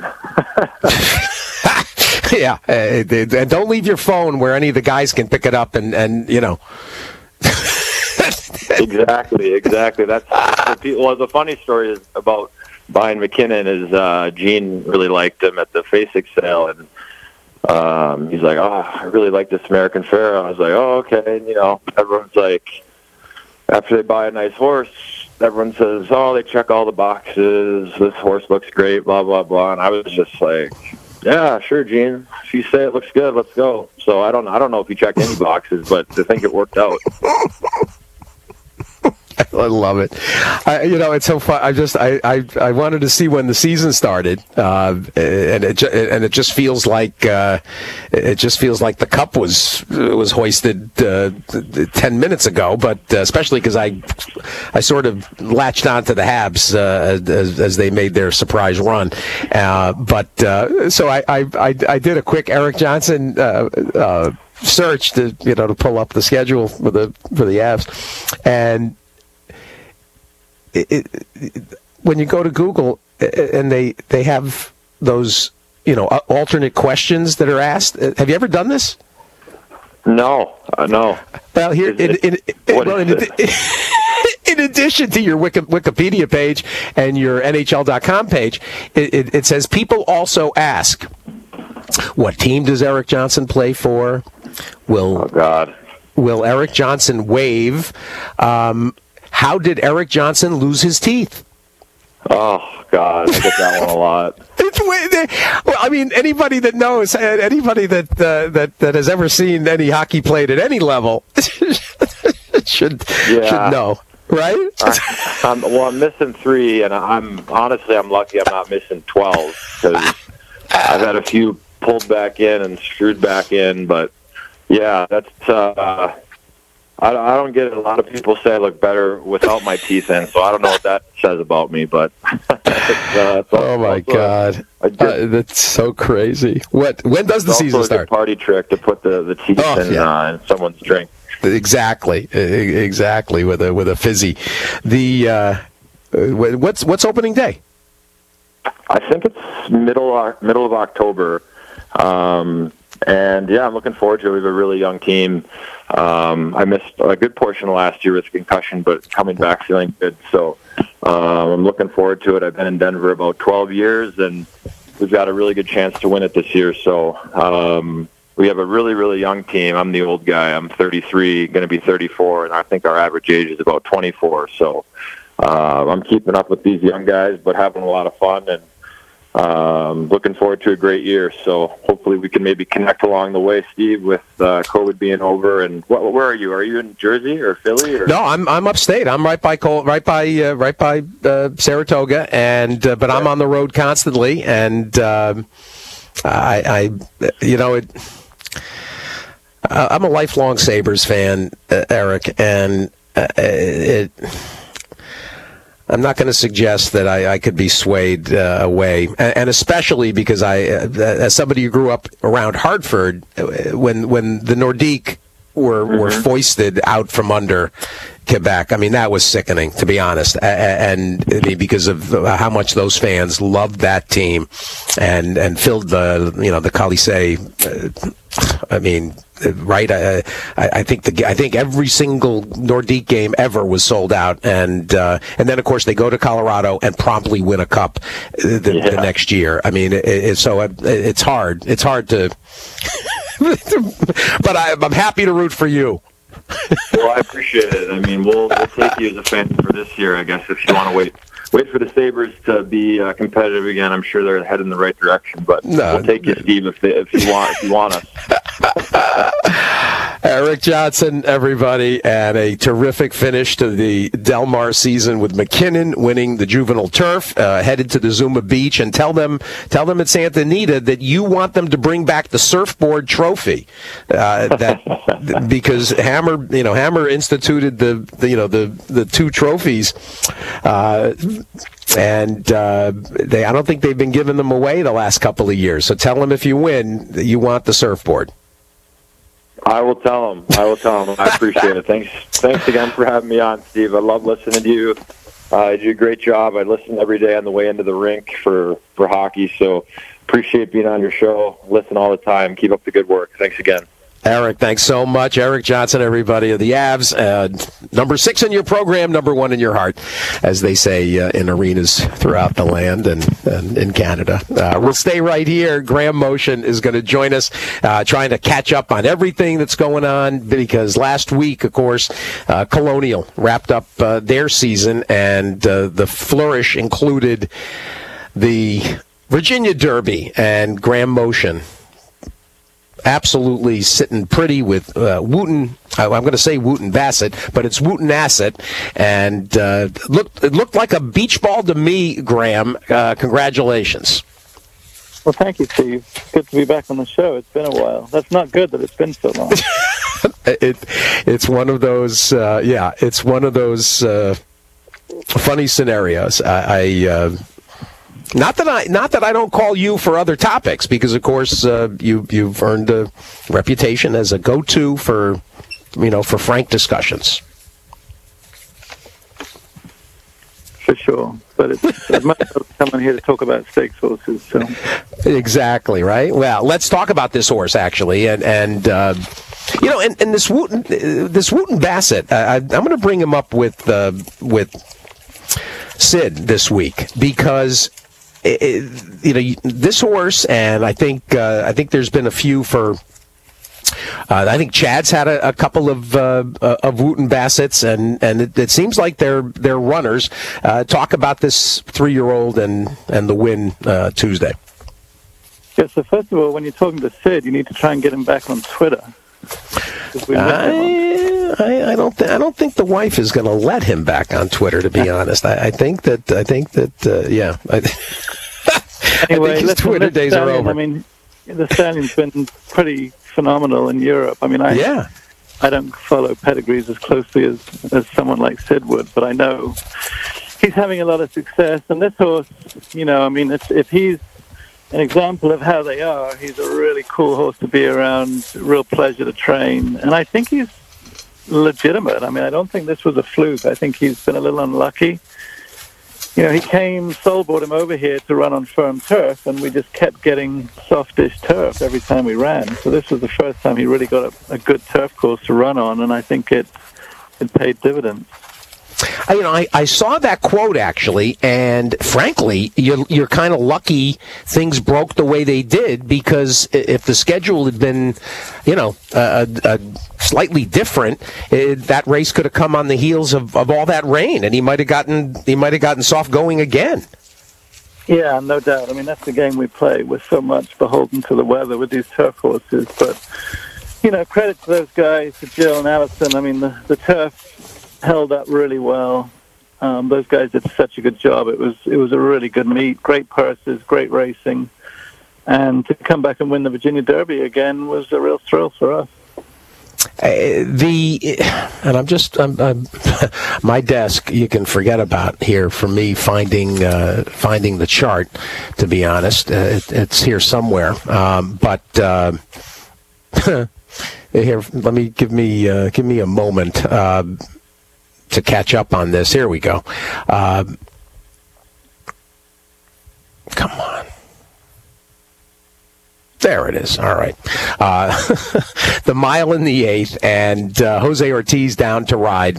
Yeah. And don't leave your phone where any of the guys can pick it up and. Exactly. That's the funny story is about buying McKinnon is Gene really liked him at the Fasig sale, and he's like, I really like this American Pharoah. I was like, okay. And, everyone's like, after they buy a nice horse, everyone says, they check all the boxes. This horse looks great, blah, blah, blah. And I was just like, yeah, sure, Gene. If you say it looks good, let's go. So I don't know if he checked any boxes, but I think it worked out. I love it. It's so fun. I wanted to see when the season started, and it just feels like the cup was hoisted 10 minutes ago. But especially because I sort of latched on to the Habs as they made their surprise run. So I did a quick Erik Johnson search to pull up the schedule for the Avs, and when you go to Google and they have those alternate questions that are asked. Have you ever done this? No. Well, here in addition to your Wikipedia page and your NHL.com page, it says people also ask, what team does Erik Johnson play for? Will Erik Johnson waive? How did Erik Johnson lose his teeth? Oh, God, I get that one a lot. Well, I mean, anybody that knows, anybody that has ever seen any hockey played at any level should know, right? I'm missing 3, and I'm lucky I'm not missing 12 because I've had a few pulled back in and screwed back in, but yeah, that's. I don't get it. A lot of people say I look better without my teeth in, so I don't know what that says about me. But oh my God, that's so crazy. When does the season start? It's a party trick to put the teeth in someone's drink. Exactly, with a fizzy. What's opening day? I think it's middle of October. And I'm looking forward to it. We have a really young team. I missed a good portion of last year with concussion, but coming back feeling good. So I'm looking forward to it. I've been in Denver about 12 years, and we've got a really good chance to win it this year. So we have a really, really young team. I'm the old guy. I'm 33, going to be 34, and I think our average age is about 24. So I'm keeping up with these young guys, but having a lot of fun and looking forward to a great year. So hopefully we can maybe connect along the way, Steve, with COVID being over. And where are you? Are you in Jersey or Philly? Or? No, I'm upstate. I'm right by Saratoga, and but I'm on the road constantly. And I'm a lifelong Sabres fan, Eric, and I'm not going to suggest that I could be swayed away, and especially because as somebody who grew up around Hartford, when the Nordiques were foisted out from under Quebec, I mean, that was sickening, to be honest, and I mean, because of how much those fans loved that team and filled the Colisée. I mean, right? I think every single Nordique game ever was sold out, and then of course they go to Colorado and promptly win a cup the next year. I mean, it's hard. It's hard to, but I'm happy to root for you. Well, I appreciate it. I mean, we'll take you as a fan for this year, I guess, if you want to wait wait for the Sabres to be competitive again. I'm sure they're headed in the right direction, but we'll take you, Steve, if you want us. Erik Johnson, everybody, and a terrific finish to the Del Mar season with McKinnon winning the Juvenile Turf, headed to the Zuma Beach, and tell them at Santa Anita that you want them to bring back the surfboard trophy, because Hammer instituted the two trophies, and I don't think they've been giving them away the last couple of years. So tell them if you win that you want the surfboard. I will tell him. I appreciate it. Thanks again for having me on, Steve. I love listening to you. You do a great job. I listen every day on the way into the rink for hockey, so appreciate being on your show. Listen all the time. Keep up the good work. Thanks again. Erik, thanks so much. Erik Johnson, everybody of the Avs. Number 6 in your program, number 1 in your heart, as they say in arenas throughout the land and in Canada. We'll stay right here. Graham Motion is going to join us, trying to catch up on everything that's going on, because last week, of course, Colonial wrapped up their season, and the flourish included the Virginia Derby, and Graham Motion absolutely sitting pretty with Wooten. I'm going to say Wooten Bassett, but it's Wooten Asset, and it looked like a beach ball to me. Graham, congratulations. Well, thank you, Steve. Good to be back on the show. It's been a while. That's not good that it's been so long. It's one of those. It's one of those funny scenarios. Not that I don't call you for other topics, because of course you've earned a reputation as a go-to for frank discussions. For sure, but it's much better coming here to talk about stakes horses. So. Exactly right. Well, let's talk about this horse actually, and this Wooten Bassett. I'm going to bring him up with Sid this week, because this horse, and I think there's been a few for. I think Chad's had a couple of Wooten Bassets, and it seems like they're runners. Talk about this 3-year-old and the win Tuesday. Yeah, so first of all, when you're talking to Sid, you need to try and get him back on Twitter. I don't think the wife is going to let him back on Twitter, to be honest. I think that anyway, I think his Twitter days are over. I mean, the stallion's been pretty phenomenal in Europe. I mean, I don't follow pedigrees as closely as someone like Sid would, but I know he's having a lot of success. And this horse, if he's an example of how they are, he's a really cool horse to be around, real pleasure to train. And I think he's legitimate. I mean, I don't think this was a fluke. I think he's been a little unlucky. Sol brought him over here to run on firm turf, and we just kept getting softish turf every time we ran. So this was the first time he really got a good turf course to run on, and I think it paid dividends. I saw that quote actually, and frankly, you're kind of lucky things broke the way they did, because if the schedule had been, slightly different, that race could have come on the heels of all that rain, and he might have gotten soft going again. Yeah, no doubt. I mean, that's the game we play. We're so much beholden to the weather with these turf horses, but credit to those guys, to Jill and Allison. I mean, the turf held up really well. Those guys did such a good job. It was a really good meet, great purses, great racing, and to come back and win the Virginia Derby again was a real thrill for us. My desk you can forget about here for me finding the chart. To be honest, it's here somewhere. But here, give me a moment to catch up on this. Here we go. Come on. There it is. All right. The mile in the 8th, and Jose Ortiz down to ride.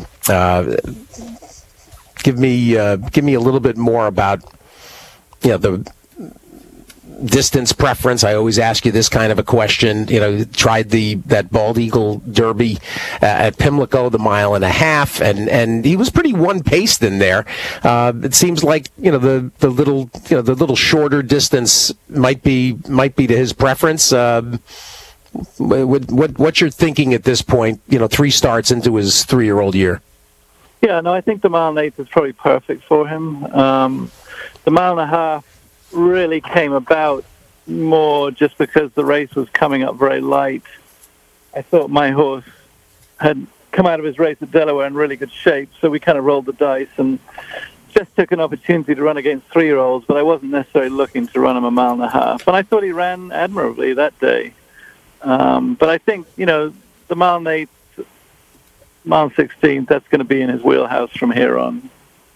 Give me a little bit more about the distance preference? I always ask you this kind of a question. Tried that Bald Eagle Derby at Pimlico, the 1.5 miles, and he was pretty one-paced in there. It seems like the little shorter distance might be to his preference. What's your thinking at this point? 3 starts into his 3-year-old year. Yeah, no, I think the 1.8 miles is probably perfect for him. The 1.5 miles really came about more just because the race was coming up very light. I thought my horse had come out of his race at Delaware in really good shape, so we kind of rolled the dice and just took an opportunity to run against 3-year-olds, but I wasn't necessarily looking to run him 1.5 miles. And I thought he ran admirably that day. But I think, the 1.8 miles, 1.16 miles, that's going to be in his wheelhouse from here on.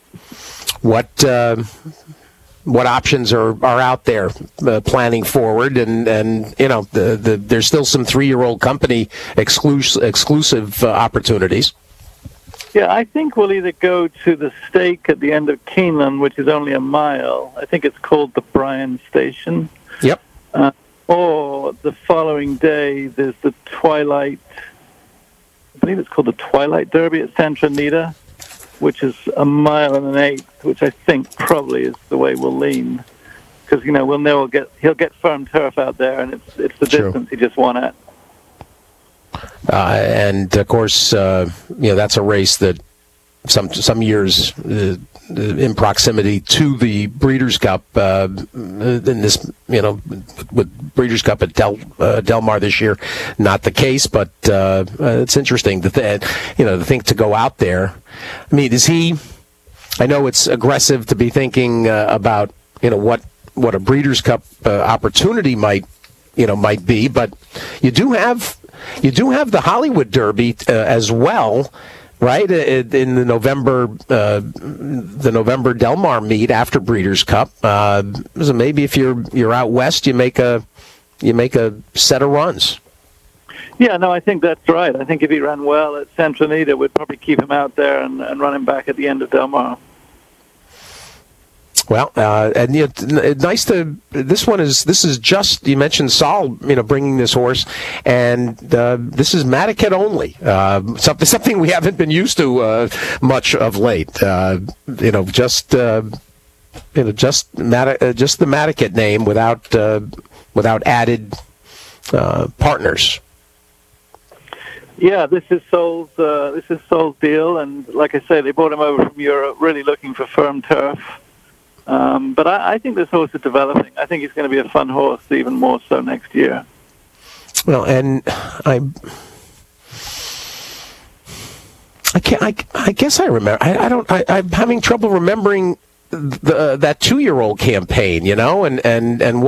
What options are out there planning forward, and there's still some 3-year-old company exclusive opportunities. Yeah, I think we'll either go to the stake at the end of Keeneland, which is only 1 mile. I think it's called the Bryan Station. Yep. Or the following day, there's the Twilight. I believe it's called the Twilight Derby at Santa Anita, which is 1.8 miles, which I think probably is the way we'll lean, because we'll know he'll get firm turf out there, and it's the distance he just won at. And of course, that's a race that some years in proximity to the Breeders' Cup. In this, with Breeders' Cup at Del Mar this year, not the case. But it's interesting to think to go out there. I mean, is he? I know it's aggressive to be thinking about what a Breeders' Cup opportunity might be, but you do have the Hollywood Derby as well. Right in the November Del Mar meet after Breeders' Cup. So maybe if you're out west, you make a set of runs. Yeah, no, I think that's right. I think if he ran well at Santa Anita, we'd probably keep him out there and run him back at the end of Del Mar. Well, and nice to. This is just, you mentioned Saul, bringing this horse, and this is Madaket only. Something we haven't been used to much of late. Just the Madaket name without added partners. Yeah, this is Saul's deal, and like I say, they brought him over from Europe, really looking for firm turf. But I think this horse is developing. I think he's going to be a fun horse, even more so next year. Well, and I guess I remember. I'm having trouble remembering that 2-year-old campaign, and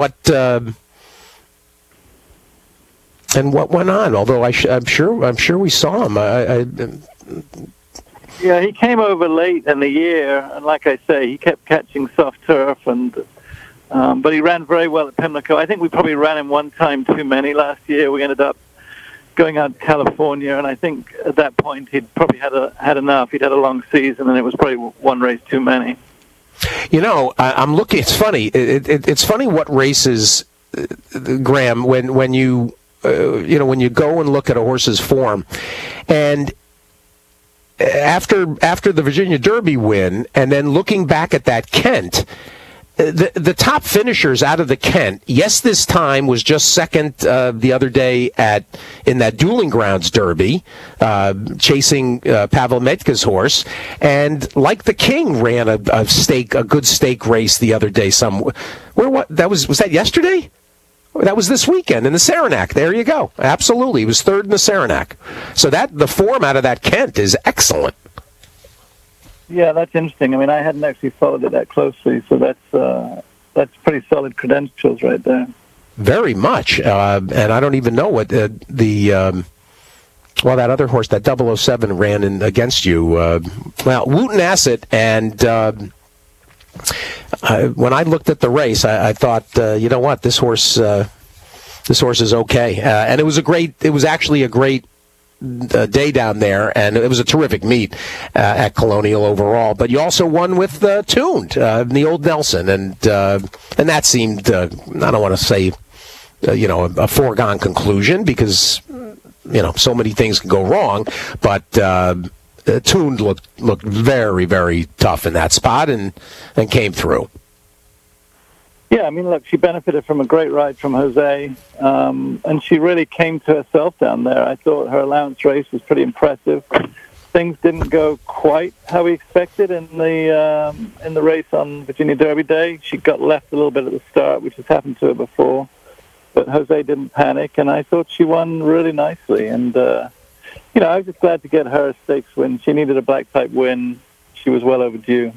what went on. Although I'm sure we saw him. Yeah, he came over late in the year, and like I say, he kept catching soft turf, but he ran very well at Pimlico. I think we probably ran him one time too many last year. We ended up going out to California, and I think at that point he'd probably had enough. He'd had a long season, and it was probably one race too many. I'm looking. It's funny. It's funny what races, Graham, when you go and look at a horse's form, and after the Virginia Derby win, and then looking back at that Kent, the top finishers out of the Kent, yes, this time was just second the other day in that Dueling Grounds Derby, chasing Pavel Metka's horse, and like the King ran a good stake race the other day. Was that yesterday? That was this weekend in the Saranac. There you go. Absolutely. He was third in the Saranac. So the form out of that Kent is excellent. Yeah, that's interesting. I mean, I hadn't actually followed it that closely, so that's pretty solid credentials right there. Very much. And I don't even know what that other horse, that 007, ran in against you. Wooten Asset, and when I looked at the race, I thought, you know what, this horse is okay, and it was actually a great day down there, and it was a terrific meet at Colonial overall. But you also won with Tuned, the old Nelson, and that seemed I don't want to say a foregone conclusion because so many things can go wrong, but Tuned looked very, very tough in that spot and came through. Yeah, I mean, look, she benefited from a great ride from Jose, and she really came to herself down there. I thought her allowance race was pretty impressive. Things didn't go quite how we expected in the race on Virginia Derby Day. She got left a little bit at the start, which has happened to her before. But Jose didn't panic, and I thought she won really nicely. And, I was just glad to get her a stakes win. She needed a black type win. She was well overdue.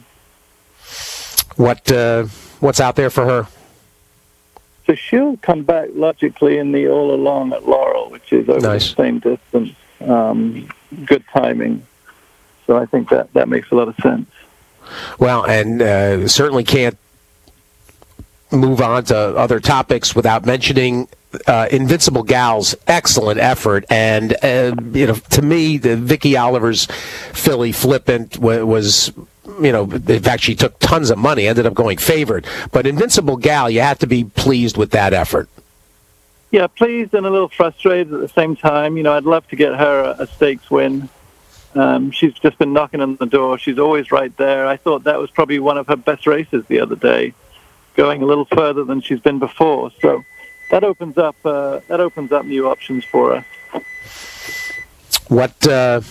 What's out there for her? So she'll come back logically in the All Along at Laurel, which is over the same distance. Good timing. So I think that makes a lot of sense. Well, and certainly can't move on to other topics without mentioning Invincible Gal's excellent effort. And, to me, the Vicky Oliver's filly Flippant was, in fact, she took tons of money, ended up going favored. But Invincible Gal, you have to be pleased with that effort. Yeah, pleased and a little frustrated at the same time. I'd love to get her a stakes win. She's just been knocking on the door. She's always right there. I thought that was probably one of her best races the other day, going a little further than she's been before. So that opens up new options for us. What's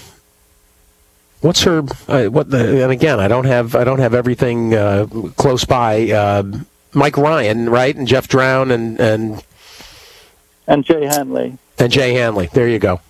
her? And again, I don't have everything close by. Mike Ryan, right, and Jeff Drown, and Jay Hanley. And Jay Hanley. There you go.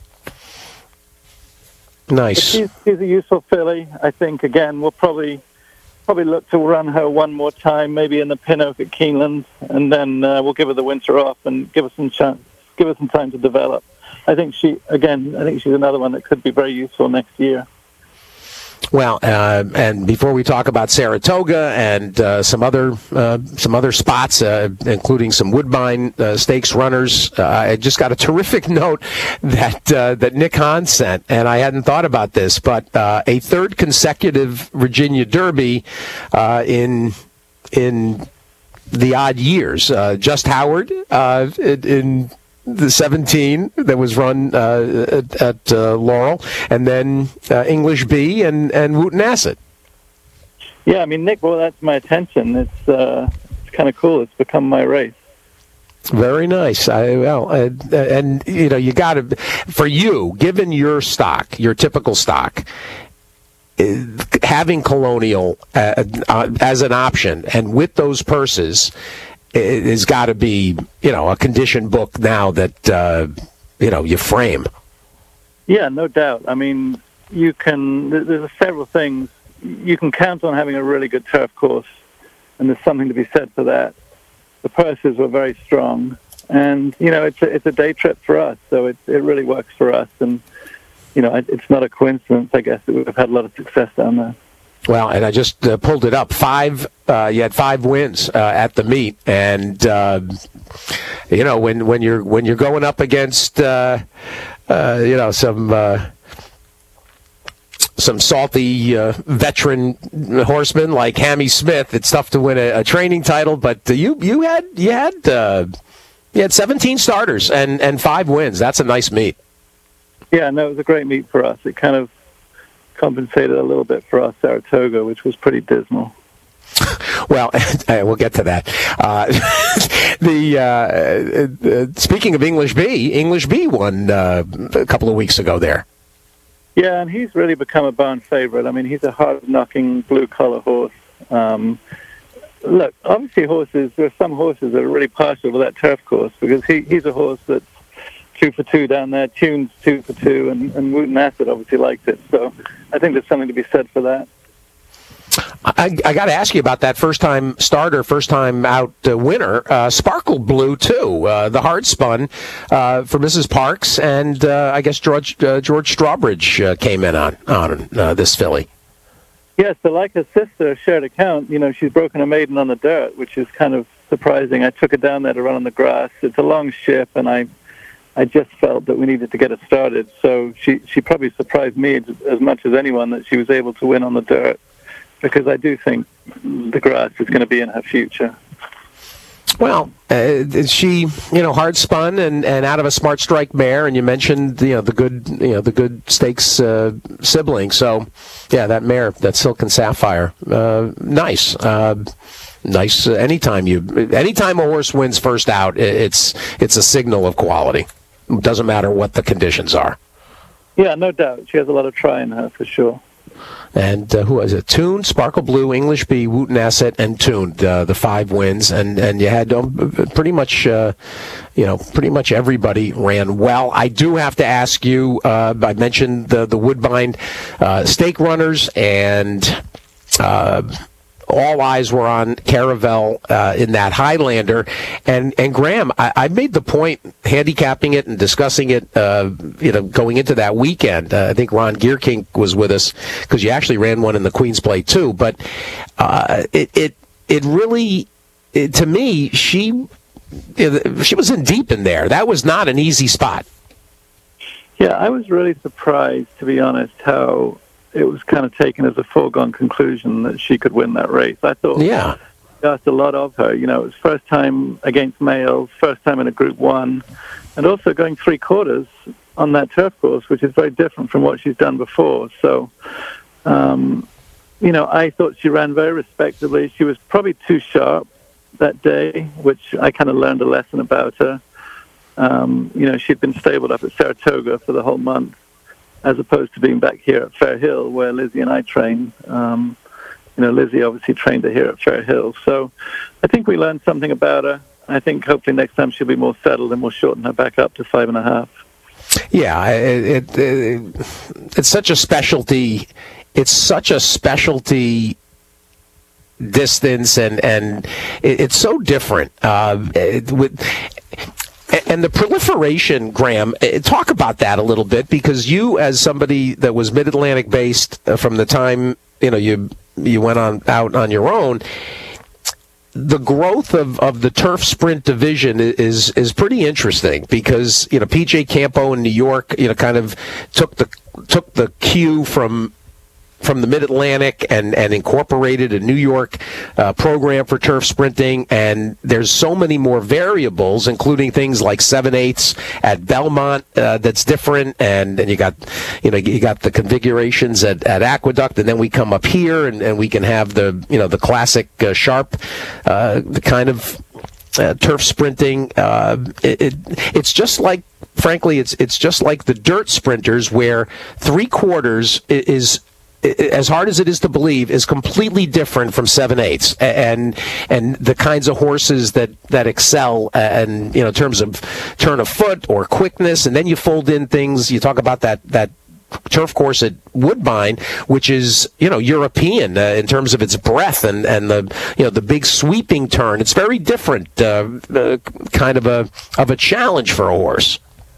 Nice. She's a useful filly. I think again we'll probably look to run her one more time, maybe in the Pinnock at Keeneland, and then we'll give her the winter off and give her some time to develop. I think she's another one that could be very useful next year. Well, and before we talk about Saratoga and some other spots, including some Woodbine Stakes runners, I just got a terrific note that Nick Hahn sent, and I hadn't thought about this, but a third consecutive Virginia Derby in the odd years. Just Howard in the 17 that was run at Laurel, and then English B and Wooten Acid. Yeah, I mean, Nick, well, that's my attention. It's kind of cool. It's become my race. Very nice. And you got to, for you, given your stock, your typical stock, having Colonial as an option, and with those purses, it has got to be, a condition book now that, you frame. Yeah, no doubt. I mean, there's several things. You can count on having a really good turf course, and there's something to be said for that. The purses were very strong, and, it's a day trip for us, so it really works for us. And, it's not a coincidence, I guess, that we've had a lot of success down there. Well, and I just pulled it up. You had 5 wins at the meet, and when you're going up against some salty veteran horsemen like Hammy Smith, it's tough to win a training title. But you had 17 starters and 5 wins. That's a nice meet. Yeah, no, it was a great meet for us. It kind of compensated a little bit for our Saratoga, which was pretty dismal. Well, we'll get to that. Speaking of English B won a couple of weeks ago there. Yeah, and he's really become a barn favorite. I mean, he's a hard-knocking blue-collar horse. Look, obviously there are some horses that are really partial to that turf course, because he's a horse that's 2 for 2 down there, Tunes 2 for 2, and Wooten Acid obviously liked it. So I think there's something to be said for that. I got to ask you about that first-time starter, first-time out winner, Sparkle Blue, too, the hard spun for Mrs. Parks, and I guess George Strawbridge came in on this filly. Yes, so like her sister, Shared Account, she's broken a maiden on the dirt, which is kind of surprising. I took her down there to run on the grass. It's a long ship, and I I just felt that we needed to get it started. So she probably surprised me as much as anyone that she was able to win on the dirt, because I do think the grass is going to be in her future. Well, she, hard spun and out of a Smart Strike mare, and you mentioned the good stakes sibling. So, yeah, that mare, that Silk and Sapphire, nice. Nice. Anytime a horse wins first out, it's a signal of quality. It doesn't matter what the conditions are. Yeah, no doubt. She has a lot of try in her for sure. And who was it? Tune, Sparkle Blue, English Bee, Wooten Asset, and Tune, the 5 wins, and you had pretty much everybody ran well. I do have to ask you. I mentioned the Woodbine stake runners, and all eyes were on Caravel in that Highlander, and Graham, I made the point, handicapping it and discussing it, going into that weekend. I think Ron Gearking was with us because you actually ran one in the Queen's Play too. But it really, to me, she was in deep in there. That was not an easy spot. Yeah, I was really surprised, to be honest, how it was kind of taken as a foregone conclusion that she could win that race. I thought we asked a lot of her. It was first time against males, first time in a Group 1, and also going 3/4 on that turf course, which is very different from what she's done before. So, I thought she ran very respectably. She was probably too sharp that day, which I kind of learned a lesson about her. She'd been stabled up at Saratoga for the whole month, as opposed to being back here at Fair Hill, where Lizzie and I train. Lizzie obviously trained her here at Fair Hill. So I think we learned something about her. I think hopefully next time she'll be more settled and we'll shorten her back up to 5.5. Yeah, it's such a specialty. It's such a specialty distance, and it's so different. And the proliferation, Graham, talk about that a little bit, because you, as somebody that was Mid-Atlantic based from the time you went out on your own, the growth of the turf sprint division is pretty interesting, because PJ Campo in New York kind of took the cue from the Mid-Atlantic and incorporated a New York program for turf sprinting, and there's so many more variables, including things like 7/8 at Belmont that's different, and you got the configurations at Aqueduct, and then we come up here and we can have the classic sharp kind of turf sprinting. It's just like, frankly, it's just like the dirt sprinters, where 3/4 is, as hard as it is to believe, is completely different from 7/8, and the kinds of horses that excel, and in terms of turn of foot or quickness, and then you fold in things. You talk about that turf course at Woodbine, which is European in terms of its breadth and the big sweeping turn. It's very different, kind of a challenge for a horse.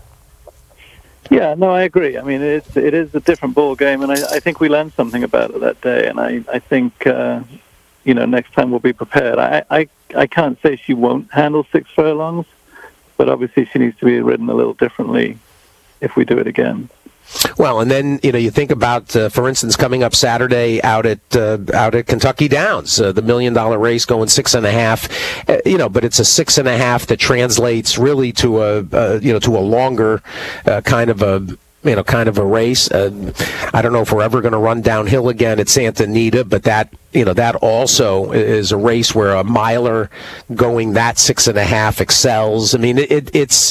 Yeah, no, I agree. I mean, it is a different ball game, and I think we learned something about it that day, and I think next time we'll be prepared. I can't say she won't handle 6 furlongs, but obviously she needs to be ridden a little differently if we do it again. Well, and then you think about, for instance, coming up Saturday out at Kentucky Downs, the $1 million race, going 6.5. But it's a 6.5 that translates really to a longer kind of a race. I don't know if we're ever going to run downhill again at Santa Anita, but that also is a race where a miler going that 6.5 excels. I mean, it's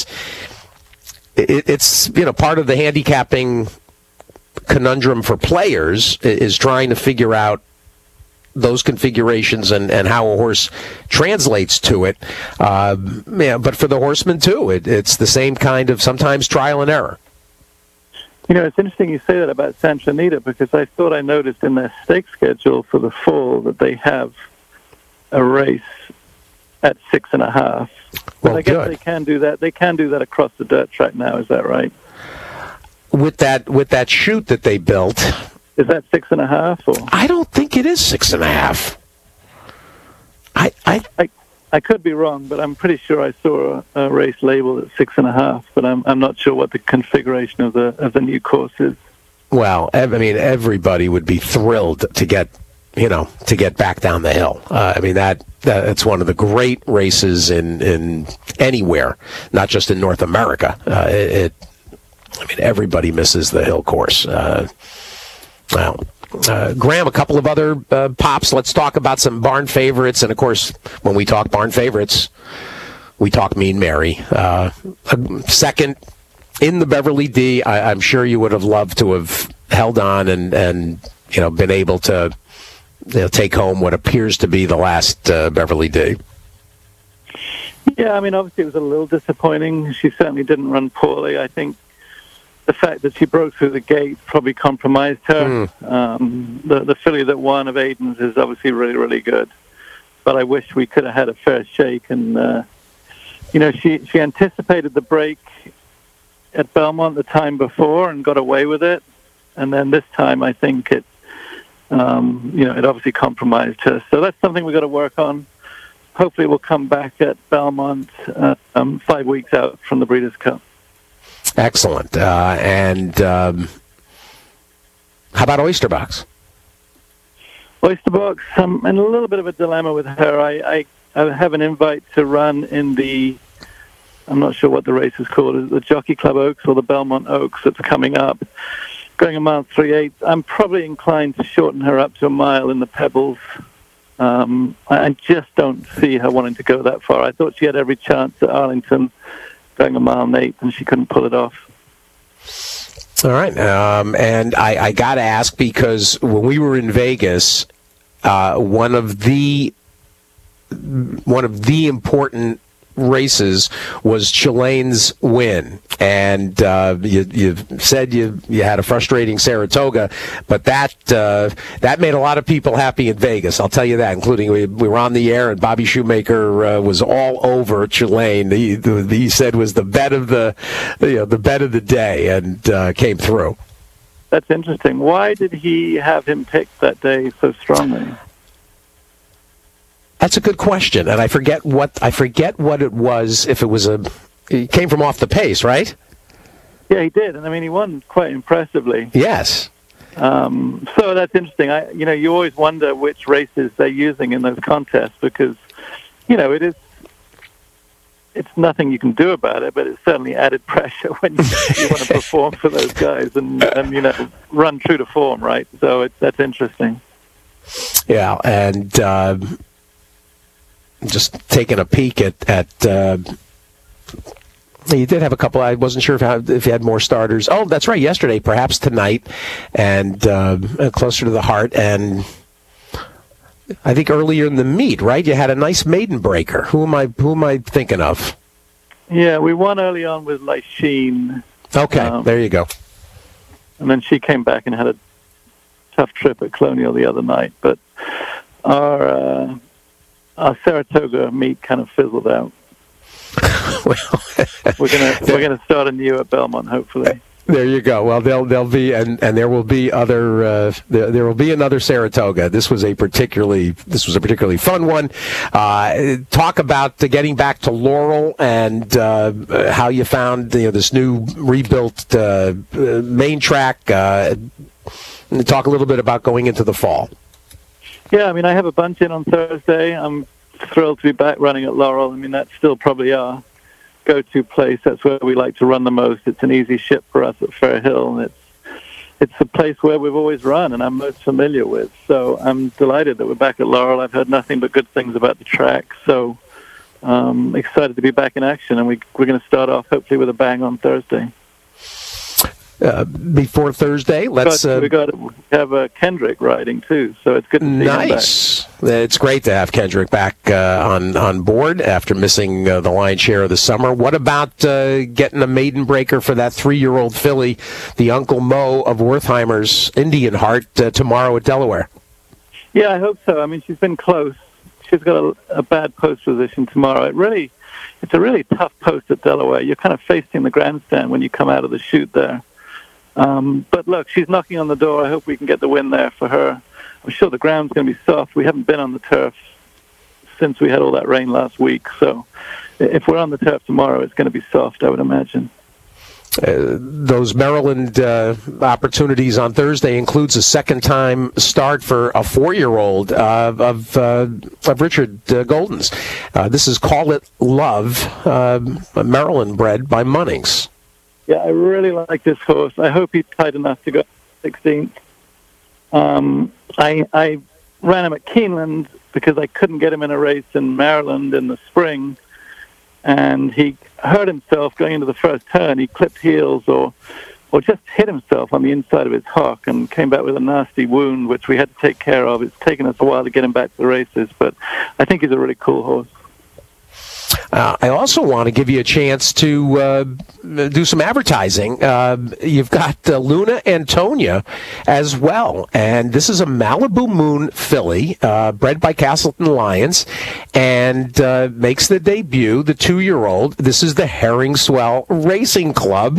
part of the handicapping conundrum for players is trying to figure out those configurations and how a horse translates to it. But for the horseman too, it's the same kind of sometimes trial and error. It's interesting you say that about Santa Anita, because I thought I noticed in their stake schedule for the fall that they have a race at 6.5. But I guess they can do that. They can do that across the dirt track now. Is that right? With that chute that they built, is that 6.5? Or I don't think it is 6.5. I I could be wrong, but I'm pretty sure I saw a race labeled at 6.5. But I'm not sure what the configuration of the new course is. Well, I mean, everybody would be thrilled to get back down the hill. I mean, that's one of the great races in anywhere, not just in North America. Everybody misses the hill course. Graham, a couple of other pops. Let's talk about some barn favorites. And, of course, when we talk barn favorites, we talk Mean Mary. Second in the Beverly D, I'm sure you would have loved to have held on and been able to take home what appears to be the last Beverly D. Yeah, I mean, obviously it was a little disappointing. She certainly didn't run poorly. I think the fact that she broke through the gate probably compromised her. The filly that won of Aiden's is obviously really, really good. But I wish we could have had a fair shake. And, she anticipated the break at Belmont the time before and got away with it. And then this time I think it obviously compromised her. So that's something we've got to work on. Hopefully we'll come back at Belmont 5 weeks out from the Breeders' Cup. Excellent. And how about Oysterbox? Oysterbox, I'm in a little bit of a dilemma with her. I have an invite to run in the, I'm not sure what the race is called, is it the Jockey Club Oaks or the Belmont Oaks that's coming up, going a mile 3/8. I'm probably inclined to shorten her up to a mile in the Pebbles. I just don't see her wanting to go that far. I thought she had every chance at Arlington going a mile and 8, and she couldn't pull it off. All right. And I got to ask, because when we were in Vegas, one of the important races was Chilene's win, and you said you had a frustrating Saratoga, but that made a lot of people happy in Vegas. I'll tell you that, including we were on the air and Bobby Shoemaker was all over Chilene. He said was the bet of the day, and came through. That's interesting. Why did he have him picked that day so strongly? That's a good question, and I forget what it was. If it was he came from off the pace, right? Yeah, he did, and I mean he won quite impressively. Yes. So that's interesting. You always wonder which races they're using in those contests, because it's nothing you can do about it, but it's certainly added pressure when you want to perform for those guys and run true to form, right? So that's interesting. Yeah, and. Just taking a peek at he did have a couple. I wasn't sure if he had more starters. Oh, that's right. Yesterday, perhaps tonight, and closer to the heart. And I think earlier in the meet, right? You had a nice maiden breaker. Who am I thinking of? Yeah, we won early on with Lysine. Okay, there you go. And then she came back and had a tough trip at Colonial the other night. But our Saratoga meet kind of fizzled out. Well, we're gonna start anew at Belmont, hopefully. There you go. Well, there'll be and there will be other there will be another Saratoga. This was a particularly fun one. Talk about getting back to Laurel and how you found this new rebuilt main track. Talk a little bit about going into the fall. Yeah, I mean, I have a bunch in on Thursday. I'm thrilled to be back running at Laurel. I mean, that's still probably our go-to place. That's where we like to run the most. It's an easy ship for us at Fair Hill, and it's a place where we've always run and I'm most familiar with. So I'm delighted that we're back at Laurel. I've heard nothing but good things about the track. So excited to be back in action, and we're going to start off hopefully with a bang on Thursday. Before Thursday, let's we have Kendrick riding too, so it's good to see him back. It's great to have Kendrick back on board after missing the lion's share of the summer. What about getting a maiden breaker for that 3-year-old filly, the Uncle Mo of Wertheimer's Indian Heart, tomorrow at Delaware? Yeah, I hope so. I mean, she's been close. She's got a bad post position tomorrow. It's a really tough post at Delaware. You're kind of facing the grandstand when you come out of the chute there. But look, she's knocking on the door. I hope we can get the win there for her. I'm sure the ground's going to be soft. We haven't been on the turf since we had all that rain last week. So if we're on the turf tomorrow, it's going to be soft, I would imagine. Those Maryland opportunities on Thursday includes a second-time start for a 4-year-old of Richard Golden's. This is Call It Love, Maryland bred by Munnings. Yeah, I really like this horse. I hope he's tight enough to go 16th. I ran him at Keeneland because I couldn't get him in a race in Maryland in the spring. And he hurt himself going into the first turn. He clipped heels or just hit himself on the inside of his hock and came back with a nasty wound, which we had to take care of. It's taken us a while to get him back to the races, but I think he's a really cool horse. I also want to give you a chance to do some advertising. You've got Luna Antonia as well, and this is a Malibu Moon filly bred by Castleton Lions, and makes the debut, the 2-year-old. This is the Herring Swell Racing Club.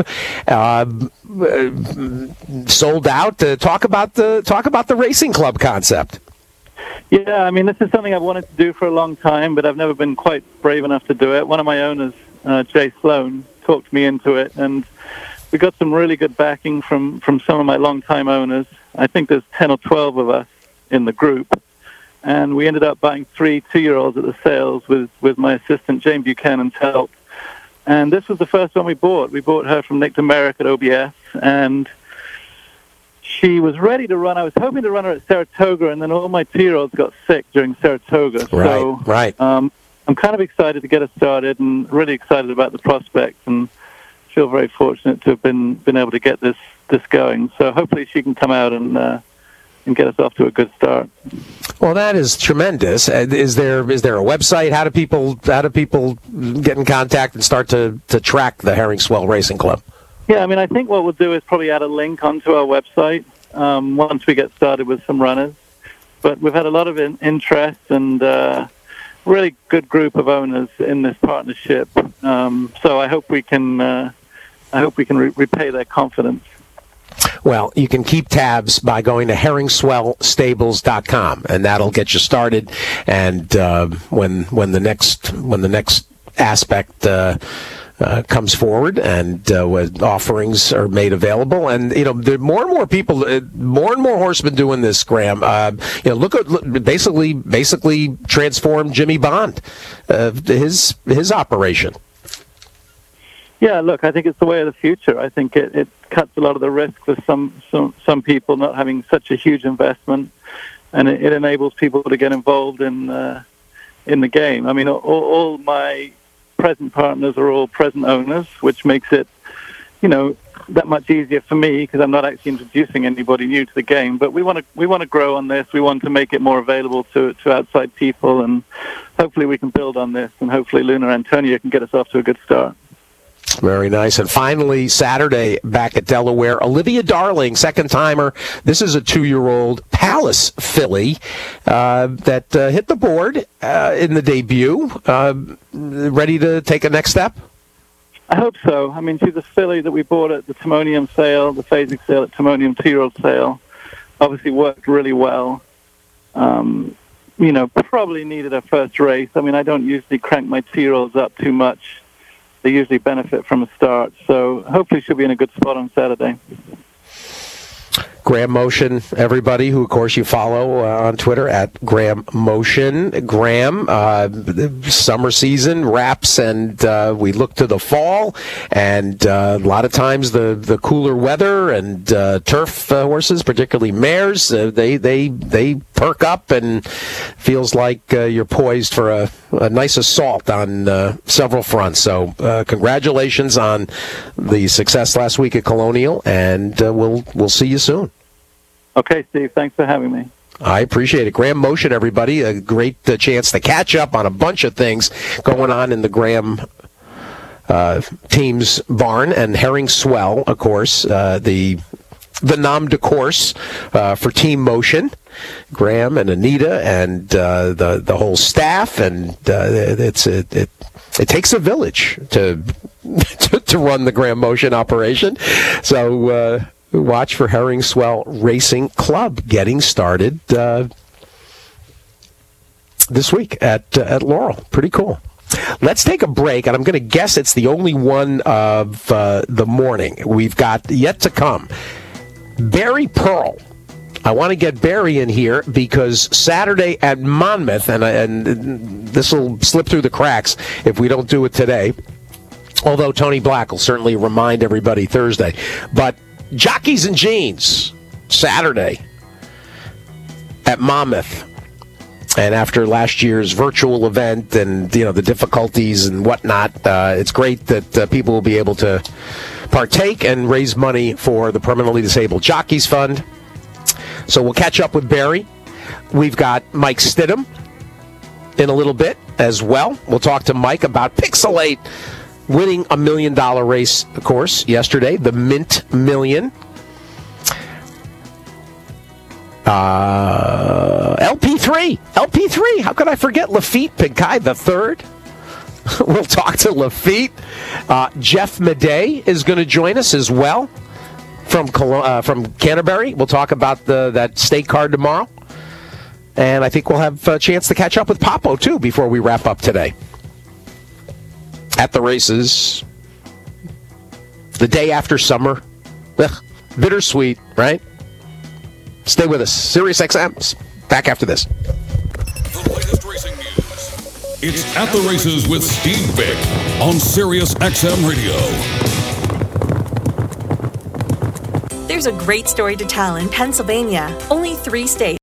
Sold out. Talk about the racing club concept. Yeah, I mean, this is something I've wanted to do for a long time, but I've never been quite brave enough to do it. One of my owners, Jay Sloan, talked me into it, and we got some really good backing from some of my longtime owners. I think there's 10 or 12 of us in the group, and we ended up buying 3 2-year-olds at the sales with my assistant, Jane Buchanan's help. And this was the first one we bought. We bought her from Nick DeMerick at OBS, and she was ready to run. I was hoping to run her at Saratoga, and then all my 2-year-olds got sick during Saratoga. Right. I'm kind of excited to get her started and really excited about the prospects, and feel very fortunate to have been able to get this going. So hopefully she can come out and get us off to a good start. Well, that is tremendous. Is there a website? How do people get in contact and start to track the Herring Swell Racing Club? Yeah, I mean, I think what we'll do is probably add a link onto our website once we get started with some runners. But we've had a lot of interest and really good group of owners in this partnership. So I hope we can repay their confidence. Well, you can keep tabs by going to herringswellstables.com, and that'll get you started. And when the next aspect comes forward and when offerings are made available, and there are more and more people, more and more horsemen doing this, Graham. Look at basically transformed Jimmy Bond, his operation. Yeah, look, I think it's the way of the future. I think it cuts a lot of the risk for some people not having such a huge investment, and it enables people to get involved in the game. I mean, all my present partners are all present owners, which makes it, that much easier for me because I'm not actually introducing anybody new to the game. But we want to grow on this. We want to make it more available to outside people, and hopefully we can build on this. And hopefully Luna Antonia can get us off to a good start. Very nice. And finally, Saturday, back at Delaware, Olivia Darling, second-timer. This is a 2-year-old Palace filly that hit the board in the debut. Ready to take a next step? I hope so. I mean, she's a filly that we bought at the Timonium sale, the phasing sale at Timonium 2-year-old sale. Obviously worked really well. Probably needed her first race. I mean, I don't usually crank my 2-year-olds up too much. They usually benefit from a start. So hopefully she'll be in a good spot on Saturday. Graham Motion, everybody, who, of course, you follow on Twitter at Graham Motion. Graham, the summer season wraps, and we look to the fall, and a lot of times the cooler weather and turf horses, particularly mares, they perk up, and feels like you're poised for a nice assault on several fronts. So congratulations on the success last week at Colonial, and we'll see you soon. Okay, Steve, thanks for having me. I appreciate it. Graham Motion, everybody. A great chance to catch up on a bunch of things going on in the Graham team's barn, and Herring Swell, of course, the nom de course for Team Motion. Graham and Anita and the whole staff, and it takes a village to run the Graham Motion operation. So watch for Herring Swell Racing Club getting started this week at Laurel. Pretty cool. Let's take a break, and I'm going to guess it's the only one of the morning. We've got yet to come Barry Pearl. I want to get Barry in here because Saturday at Monmouth, and this will slip through the cracks if we don't do it today, although Tony Black will certainly remind everybody Thursday. But Jockeys and Jeans, Saturday at Monmouth. And after last year's virtual event and, the difficulties and whatnot, it's great that people will be able to partake and raise money for the Permanently Disabled Jockeys Fund. So we'll catch up with Barry. We've got Mike Stidham in a little bit as well. We'll talk to Mike about Pixelate winning $1 million race, of course, yesterday, the Mint Million. LP3. How could I forget Lafitte Pinkai III? We'll talk to Lafitte. Jeff Madej is going to join us as well from Canterbury. We'll talk about that state card tomorrow. And I think we'll have a chance to catch up with Papo, too, before we wrap up today. At the races, the day after summer. Ugh, bittersweet, right? Stay with us. Sirius XM's back after this. The latest racing news. It's At the Races with Steve Bick on Sirius XM Radio. There's a great story to tell in Pennsylvania. Only 3 states